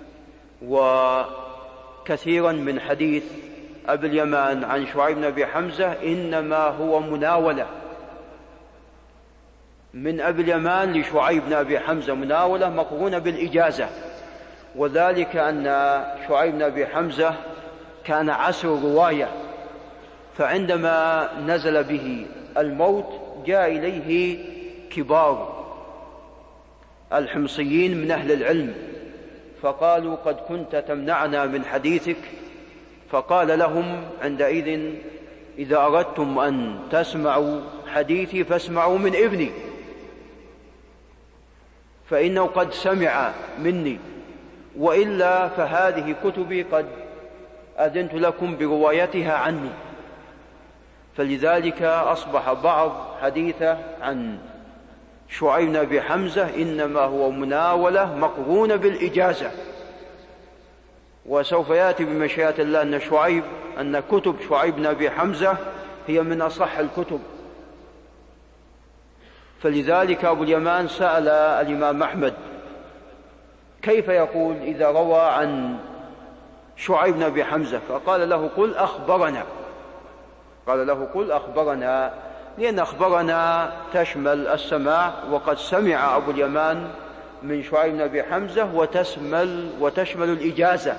Speaker 1: وكثيرا من حديث أبي اليمان عن شعيب بن أبي حمزة إنما هو مناولة من أبي اليمان لشعيب بن أبي حمزة، مناولة مقرونة بالإجازة، وذلك أن شعيب بن أبي حمزة كان عسر رواية، فعندما نزل به الموت جاء إليه كبار الحمصيين من أهل العلم فقالوا: قد كنت تمنعنا من حديثك. فقال لهم عندئذ: إذا أردتم أن تسمعوا حديثي فاسمعوا من ابني، فإنه قد سمع مني، وإلا فهذه كتبي قد أذنت لكم بروايتها عني. فلذلك أصبح بعض حديثه عن شعيب بن أبي حمزة إنما هو مناولة مقرونة بالإجازة. وسوف يأتي بمشيئة الله أن شعيب أن كتب شعيب بن أبي حمزة هي من أصح الكتب. فلذلك أبو اليمان سأل الإمام أحمد: كيف يقول إذا روى عن شعيب بن أبي حمزة؟ فقال له: قل أخبرنا. قال له: قل أخبرنا، لأن أخبرنا تشمل السماع، وقد سمع أبو اليمان من شعيب بن أبي حمزة وتشمل, وتشمل الإجازة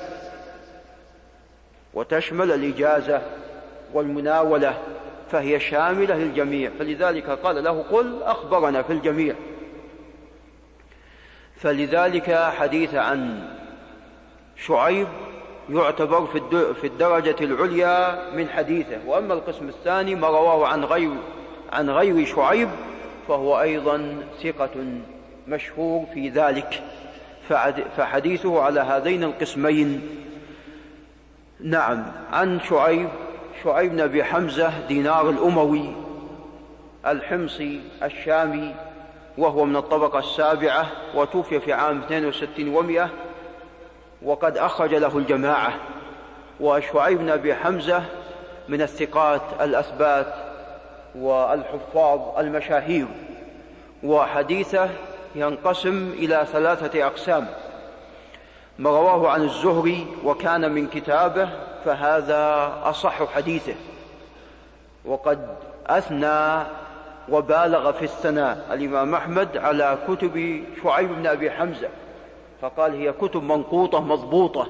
Speaker 1: وتشمل الإجازة والمناولة، فهي شاملة للجميع. فلذلك قال له: قل أخبرنا في الجميع. فلذلك حديث عن شعيب يعتبر في الدرجة العليا من حديثه. وأما القسم الثاني ما رواه عن غير عن غير شعيب فهو أيضا ثقة مشهور في ذلك، فحديثه على هذين القسمين. نعم. عن شعيب شعيب بن أبي حمزة دينار الأموي الحمصي الشامي، وهو من الطبقة السابعة، وتوفي في عام اثنين وستين ومئة، وقد أخرج له الجماعة. وشعيب بن أبي حمزة من الثقات الأثبات والحفاظ المشاهير، وحديثه ينقسم إلى ثلاثة أقسام: ما رواه عن الزهري وكان من كتابه فهذا أصح حديثه، وقد أثنى وبالغ في الثناء الإمام أحمد على كتب شعيب بن أبي حمزة، فقال هي كتب منقوطة مضبوطة.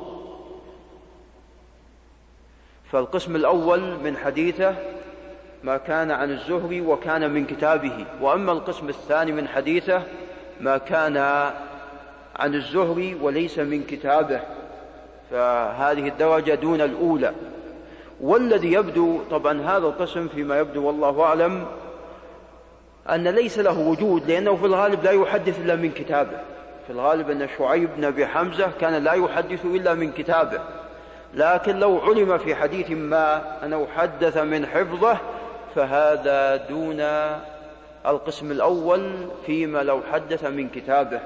Speaker 1: فالقسم الأول من حديثه ما كان عن الزهري وكان من كتابه، وأما القسم الثاني من حديثه ما كان عن الزهري وليس من كتابه، فهذه الدرجة دون الأولى. والذي يبدو طبعا هذا القسم فيما يبدو والله أعلم أن ليس له وجود، لأنه في الغالب لا يحدث إلا من كتابه. في الغالب أن شعيب بن أبي حمزة كان لا يحدث إلا من كتابه، لكن لو علم في حديث ما أنه حدث من حفظه فهذا دون القسم الأول فيما لو حدث من كتابه.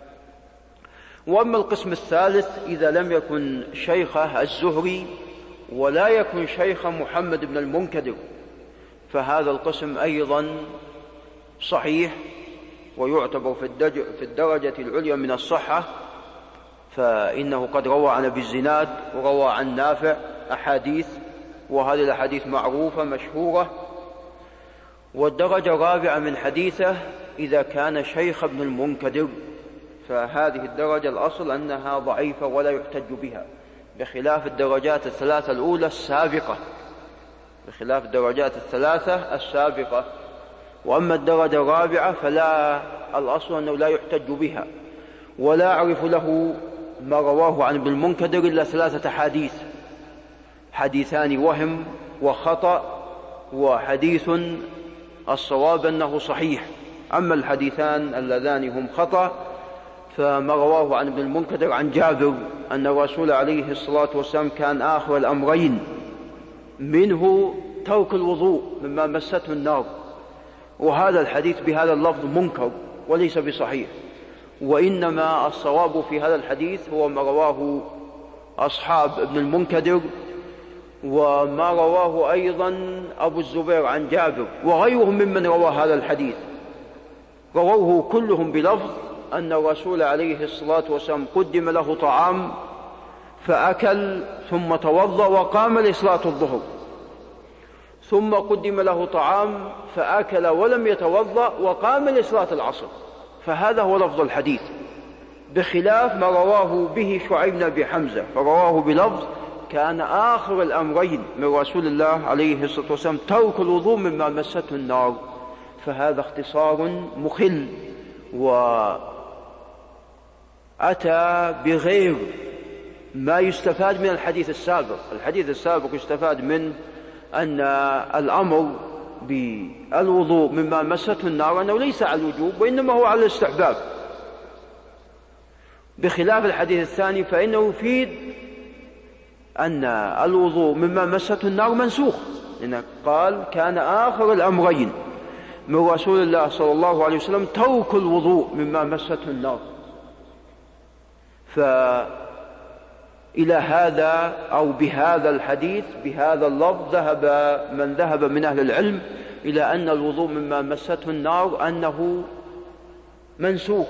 Speaker 1: وأما القسم الثالث إذا لم يكن شيخه الزهري ولا يكن شيخ محمد بن المنكدر فهذا القسم أيضا صحيح ويعتبر في الدرجة العليا من الصحة، فإنه قد روى عن أبي الزناد وروى عن نافع أحاديث، وهذه الأحاديث معروفة مشهورة. والدرجة الرابعة من حديثه إذا كان شيخ ابن المنكدر، فهذه الدرجة الأصل أنها ضعيفة ولا يحتج بها، بخلاف الدرجات الثلاثة الأولى السابقة بخلاف الدرجات الثلاثة السابقة. وأما الدرجة الرابعة فلا الأصل أنه لا يحتج بها، ولا أعرف له ما رواه عن ابن المنكدر إلا ثلاثة حديث: حديثان وهم وخطأ، وحديث الصواب أنه صحيح. أما الحديثان اللذان هم خطأ فما رواه عن ابن المنكدر عن جابر أن الرسول عليه الصلاة والسلام كان آخر الأمرين منه ترك الوضوء مما مسته النار، وهذا الحديث بهذا اللفظ منكر وليس بصحيح، وإنما الصواب في هذا الحديث هو ما رواه أصحاب ابن المنكدر وما رواه أيضا أبو الزبير عن جابر وغيرهم ممن روى هذا الحديث، رووه كلهم بلفظ أن الرسول عليه الصلاة والسلام قدم له طعام فأكل ثم توضأ وقام لصلاة الظهر، ثم قدم له طعام فأكل ولم يتوضأ وقام لصلاة العصر، فهذا هو لفظ الحديث، بخلاف ما رواه به شعيب بن أبي حمزة، فرواه بلفظ كان آخر الأمرين من رسول الله عليه الصلاة والسلام ترك الوضوء مما مسته النار، فهذا اختصار مخل وأتى بغير ما يستفاد من الحديث السابق. الحديث السابق يستفاد من أن الأمر بالوضوء مما مسته النار أنه ليس على الوجوب وإنما هو على الاستحباب، بخلاف الحديث الثاني فإنه يفيد أن الوضوء مما مسته النار منسوخ، لأنه قال كان آخر الأمرين من رسول الله صلى الله عليه وسلم ترك الوضوء مما مسته النار. فإلى هذا أو بهذا الحديث بهذا اللفظ ذهب من ذهب من أهل العلم إلى أن الوضوء مما مسته النار أنه منسوخ،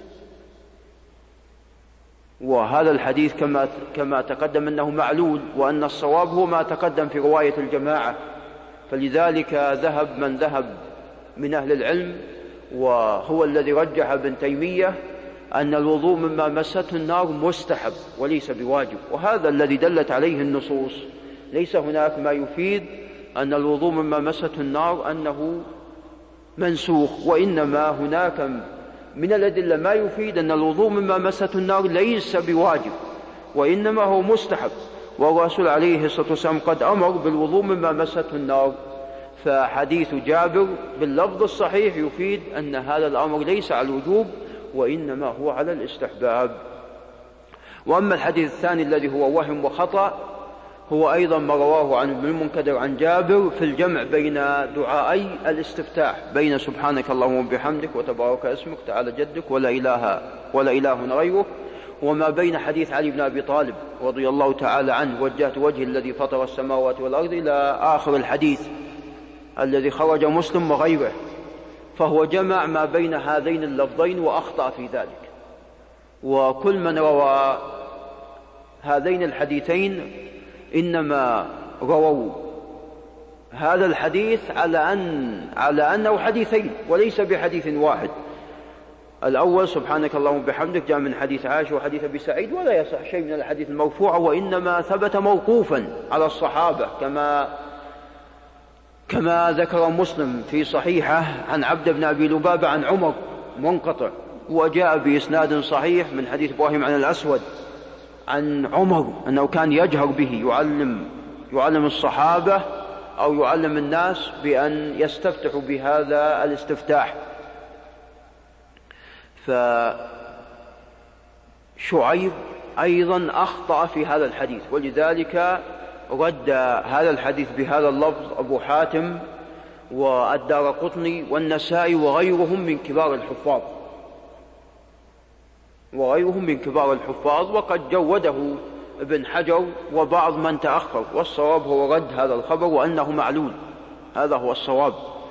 Speaker 1: وهذا الحديث كما كما تقدم أنه معلول، وأن الصواب هو ما تقدم في رواية الجماعة، فلذلك ذهب من ذهب من أهل العلم وهو الذي رجح ابن تيمية أن الوضوء مما مسته النار مستحب وليس بواجب، وهذا الذي دلت عليه النصوص. ليس هناك ما يفيد أن الوضوء مما مسته النار أنه منسوخ، وإنما هناك من الأدلة ما يفيد أن الوضوء مما مسته النار ليس بواجب، وإنما هو مستحب، والرسول عليه الصلاة والسلام قد أمر بالوضوء مما مسته النار. فحديث جابر باللفظ الصحيح يفيد أن هذا الأمر ليس على الوجوب وإنما هو على الاستحباب. وأما الحديث الثاني الذي هو وهم وخطأ هو أيضا ما رواه عن ابن المنكدر عن جابر في الجمع بين دعائي الاستفتاح، بين سبحانك اللهم وبحمدك وتبارك اسمك تعالى جدك ولا إله ولا إله غيرك، وما بين حديث علي بن أبي طالب رضي الله تعالى عنه وجهت وجهي الذي فطر السماوات والأرض إلى آخر الحديث الذي خرج مسلم وغيره. فهو جمع ما بين هذين اللفظين وأخطأ في ذلك. وكل من روى هذين الحديثين إنما رووا هذا الحديث على أن على أنه حديثين وليس بحديث واحد. الأول سبحانك اللهم وبحمدك جاء من حديث عائشة وحديث أبي سعيد ولا يصح شيء من الحديث المرفوع، وإنما ثبت موقوفا على الصحابة كما كما ذكر مسلم في صحيحه عن عبد بن أبي لبابة عن عمر منقطع، وجاء بإسناد صحيح من حديث إبراهيم عن الأسود عن عمر أنه كان يجهر به يعلم يعلم الصحابة أو يعلم الناس بأن يستفتحوا بهذا الاستفتاح. فشعيب أيضا أخطأ في هذا الحديث، ولذلك رد هذا الحديث بهذا اللفظ أبو حاتم والدارقطني والنسائي وغيرهم من كبار الحفاظ وغيرهم من كبار الحفاظ وقد جوده ابن حجر وبعض من تأخر، والصواب هو رد هذا الخبر وأنه معلول، هذا هو الصواب.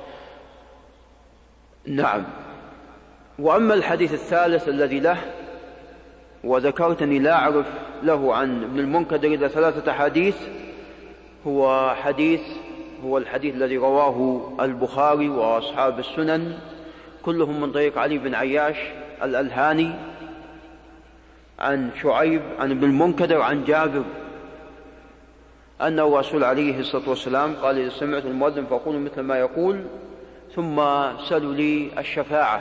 Speaker 1: نعم. وأما الحديث الثالث الذي له وذكرتني لا أعرف له عن ابن المنكدر إلا ثلاثة حديث، هو حديث هو الحديث الذي رواه البخاري وأصحاب السنن كلهم من طريق علي بن عياش الألهاني عن شعيب عن ابن المنكدر عن جابر أن الرسول عليه الصلاة والسلام قال: إذا سمعت المؤذن فقولوا مثل ما يقول ثم سلوا لي الشفاعة.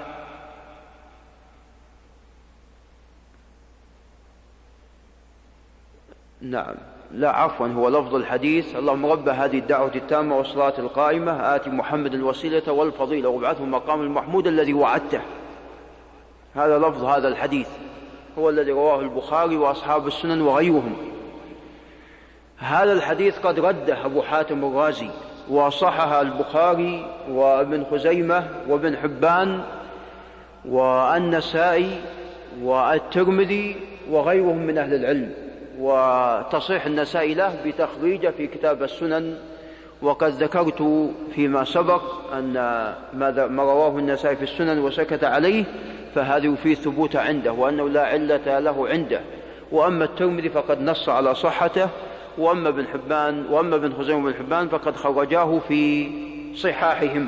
Speaker 1: نعم، لا عفوا، هو لفظ الحديث: اللهم رب هذه الدعوة التامة والصلاة القائمة آت محمد الوسيلة والفضيلة وابعثه المقام المحمود الذي وعدته. هذا لفظ هذا الحديث، هو الذي رواه البخاري وأصحاب السنن وغيرهم. هذا الحديث قد رده أبو حاتم الرازي وصحها البخاري وابن خزيمة وابن حبان والنسائي والترمذي وغيرهم من أهل العلم، وتصحيح النسائي له بتخريجه في كتاب السنن. وقد ذكرت فيما سبق أن ما رواه النسائي في السنن وسكت عليه فهذا يفيد ثبوت عنده وأنه لا علة له عنده. وأما الترمذي فقد نص على صحته، وأما ابن حبان وأما ابن خزيمة وابن حبان فقد خرجاه في صحاحهم.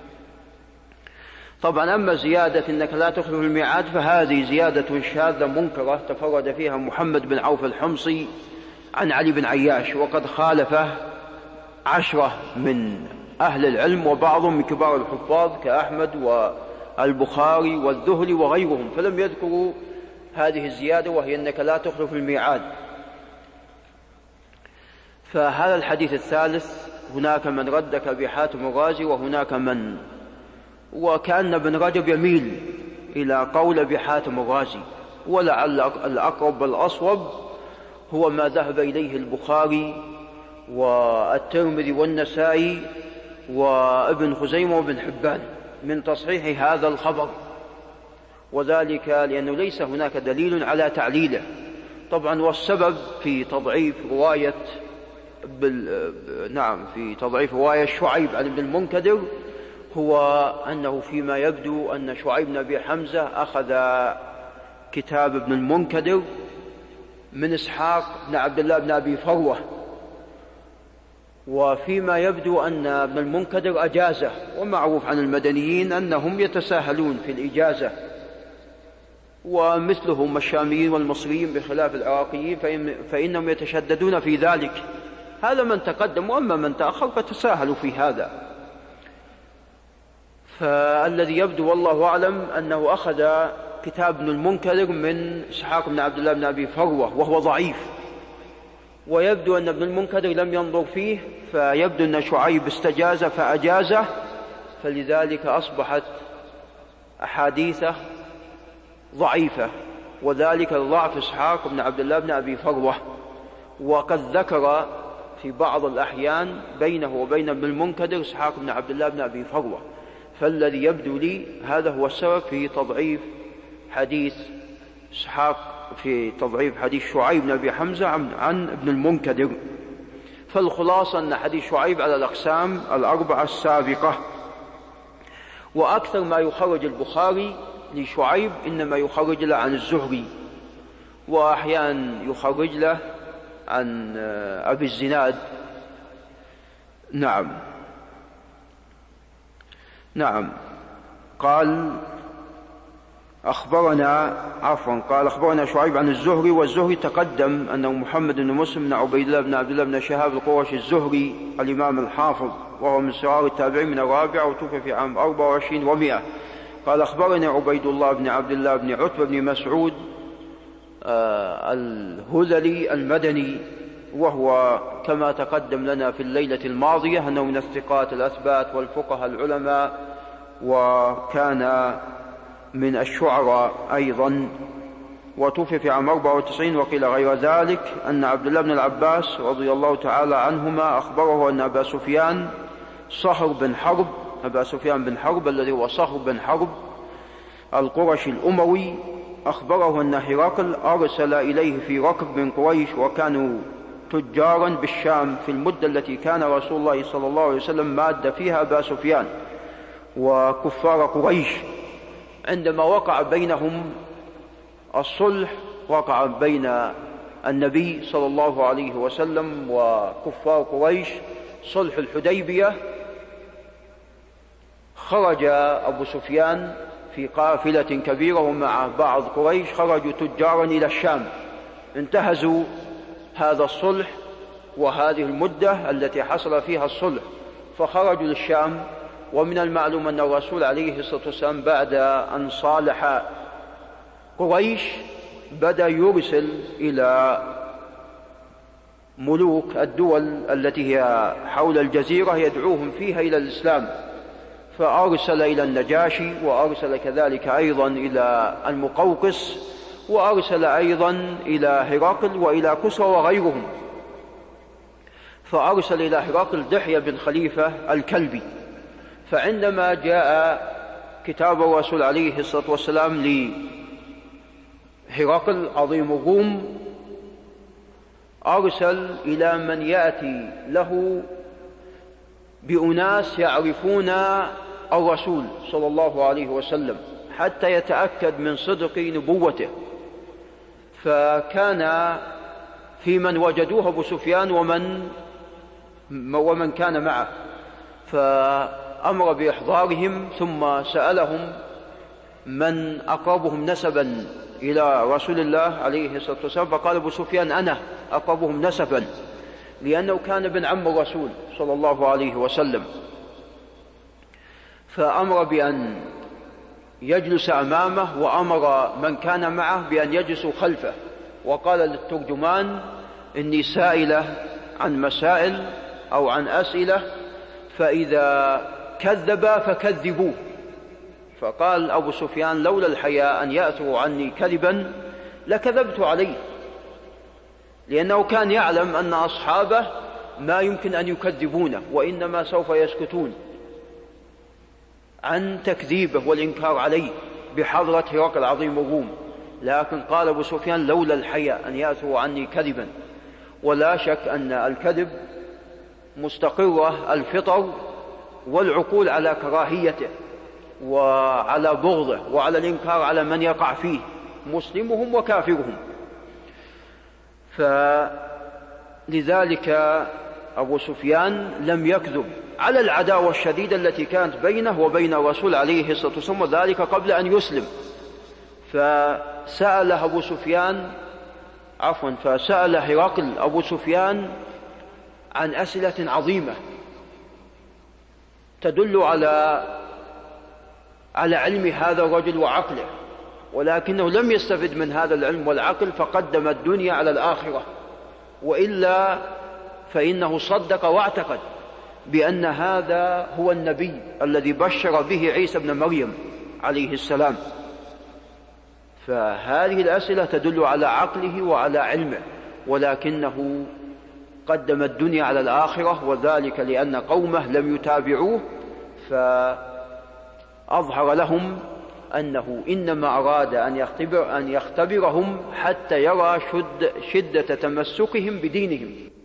Speaker 1: طبعا أما زيادة إنك لا تخلف الميعاد فهذه زيادة شاذة منكرة تفرد فيها محمد بن عوف الحمصي عن علي بن عياش، وقد خالفه عشرة من أهل العلم وبعضهم من كبار الحفاظ كأحمد والبخاري والذهلي وغيرهم، فلم يذكروا هذه الزيادة وهي أنك لا تخلف الميعاد. فهذا الحديث الثالث هناك من ردك بحاتم الرازي وهناك من وكأن ابن رجب يميل إلى قول بحاتم الرازي، ولعل الأقرب والأصوب هو ما ذهب إليه البخاري والترمذي والنسائي وابن خزيمة وابن حبان من تصحيح هذا الخبر، وذلك لأنه ليس هناك دليل على تعليله. طبعا والسبب في تضعيف رواية بال... نعم في تضعيف رواية شعيب عن ابن المنكدر هو أنه فيما يبدو أن شعيب بن أبي حمزة أخذ كتاب ابن المنكدر من إسحاق بن عبد الله بن أبي فروة، وفيما يبدو أن ابن المنكدر أجازه، ومعروف عن المدنيين أنهم يتساهلون في الإجازة، ومثلهم الشاميين والمصريين بخلاف العراقيين فإنهم يتشددون في ذلك. هذا من تقدم، وأما من تأخر فتساهلوا في هذا. فالذي يبدو والله أعلم أنه أخذ كتاب ابن المنكدر من إسحاق بن عبد الله بن أبي فروة وهو ضعيف، ويبدو أن ابن المنكدر لم ينظر فيه، فيبدو أن شعيب استجاز فأجازه، فلذلك أصبحت أحاديثه ضعيفة، وذلك لضعف إسحاق بن عبد الله بن أبي فروة. وقد ذكر في بعض الأحيان بينه وبين ابن المنكدر إسحاق بن عبد الله بن أبي فروة، فالذي يبدو لي هذا هو السبب في تضعيف حديث إسحاق، في تضعيف حديث شعيب بن أبي حمزة عن, عن ابن المنكدر. فالخلاصة أن حديث شعيب على الأقسام الأربعة السابقة. وأكثر ما يخرج البخاري لشعيب إنما يخرج له عن الزهري، وأحيانا يخرج له عن أبي الزناد. نعم نعم قال أخبرنا عفوا قال أخبرنا شعيب عن الزهري، والزهري تقدم أنه محمد بن مسلم بن عبيد الله بن عبد الله بن شهاب القرشي الزهري الإمام الحافظ، وهو من صغار التابعين من الرابعة، وتوفي في عام أربعة وعشرين ومئة. قال أخبرني عبيد الله بن عبد الله بن عتبة بن مسعود آه الهذلي المدني، وهو كما تقدم لنا في الليلة الماضية أنه من الثقات الأثبات والفقهاء العلماء، وكان من الشعراء أيضا، وتوفي في عام أربعة وتسعين. وقيل غير ذلك أن عبد الله بن العباس رضي الله تعالى عنهما أخبره أن أبا سفيان صخر بن حرب أبا سفيان بن حرب الذي هو صخر بن حرب القرشي الأموي أخبره أن هرقل أرسل إليه في ركب من قريش، وكانوا تجارا بالشام في المدة التي كان رسول الله صلى الله عليه وسلم ماد فيها أبا سفيان وكفار قريش. عندما وقع بينهم الصلح، وقع بين النبي صلى الله عليه وسلم وكفار قريش صلح الحديبية، خرج أبو سفيان في قافلة كبيرة ومع بعض قريش، خرجوا تجارا إلى الشام، انتهزوا هذا الصلح وهذه المدة التي حصل فيها الصلح، فخرجوا للشام. ومن المعلوم أن الرسول عليه الصلاة والسلام بعد أن صالح قريش بدأ يرسل إلى ملوك الدول التي هي حول الجزيرة يدعوهم فيها إلى الإسلام، فأرسل إلى النجاشي، وأرسل كذلك أيضا إلى المقوقس، وأرسل أيضا إلى هرقل وإلى كسرى وغيرهم. فأرسل إلى هرقل دحية بن خليفة الكلبي. فعندما جاء كتاب الرسول عليه الصلاة والسلام لهرقل عظيم الروم، أرسل إلى من يأتي له بأناس يعرفون الرسول صلى الله عليه وسلم حتى يتأكد من صدق نبوته. فكان في من وجدوه أبو سفيان ومن ومن كان معه، فأمر بإحضارهم، ثم سألهم من أقربهم نسبا إلى رسول الله عليه الصلاة والسلام، فقال أبو سفيان أنا أقربهم نسبا، لأنه كان ابن عم الرسول صلى الله عليه وسلم. فأمر بأن يجلس أمامه، وأمر من كان معه بأن يجلسوا خلفه، وقال للترجمان إني سائلة عن مسائل أو عن أسئلة، فإذا كذب فكذبوه. فقال أبو سفيان لولا الحياء أن يأتوا عني كذبا لكذبت عليه، لأنه كان يعلم أن أصحابه ما يمكن أن يكذبونه، وإنما سوف يسكتون عن تكذيبه والإنكار عليه بحضرة هرقل عظيم الروم. لكن قال أبو سفيان لولا الحياء أن يأتوا عني كذبا. ولا شك أن الكذب مستقرة الفطر والعقول على كراهيته وعلى بغضه وعلى الإنكار على من يقع فيه، مسلمهم وكافرهم. فلذلك أبو سفيان لم يكذب على العداوة الشديدة التي كانت بينه وبين الرسول عليه الصلاة والسلام، وذلك قبل أن يسلم. فسأل أبو سفيان عفوا فسأل هرقل أبو سفيان عن أسئلة عظيمة تدل على على علم هذا الرجل وعقله. ولكنه لم يستفد من هذا العلم والعقل فقدم الدنيا على الآخرة، وإلا فإنه صدق واعتقد بأن هذا هو النبي الذي بشر به عيسى بن مريم عليه السلام. فهذه الأسئلة تدل على عقله وعلى علمه، ولكنه قدم الدنيا على الآخرة، وذلك لأن قومه لم يتابعوه، فأظهر لهم أنه إنما أراد أن يختبر أن يختبرهم حتى يرى شد شدة تمسكهم بدينهم.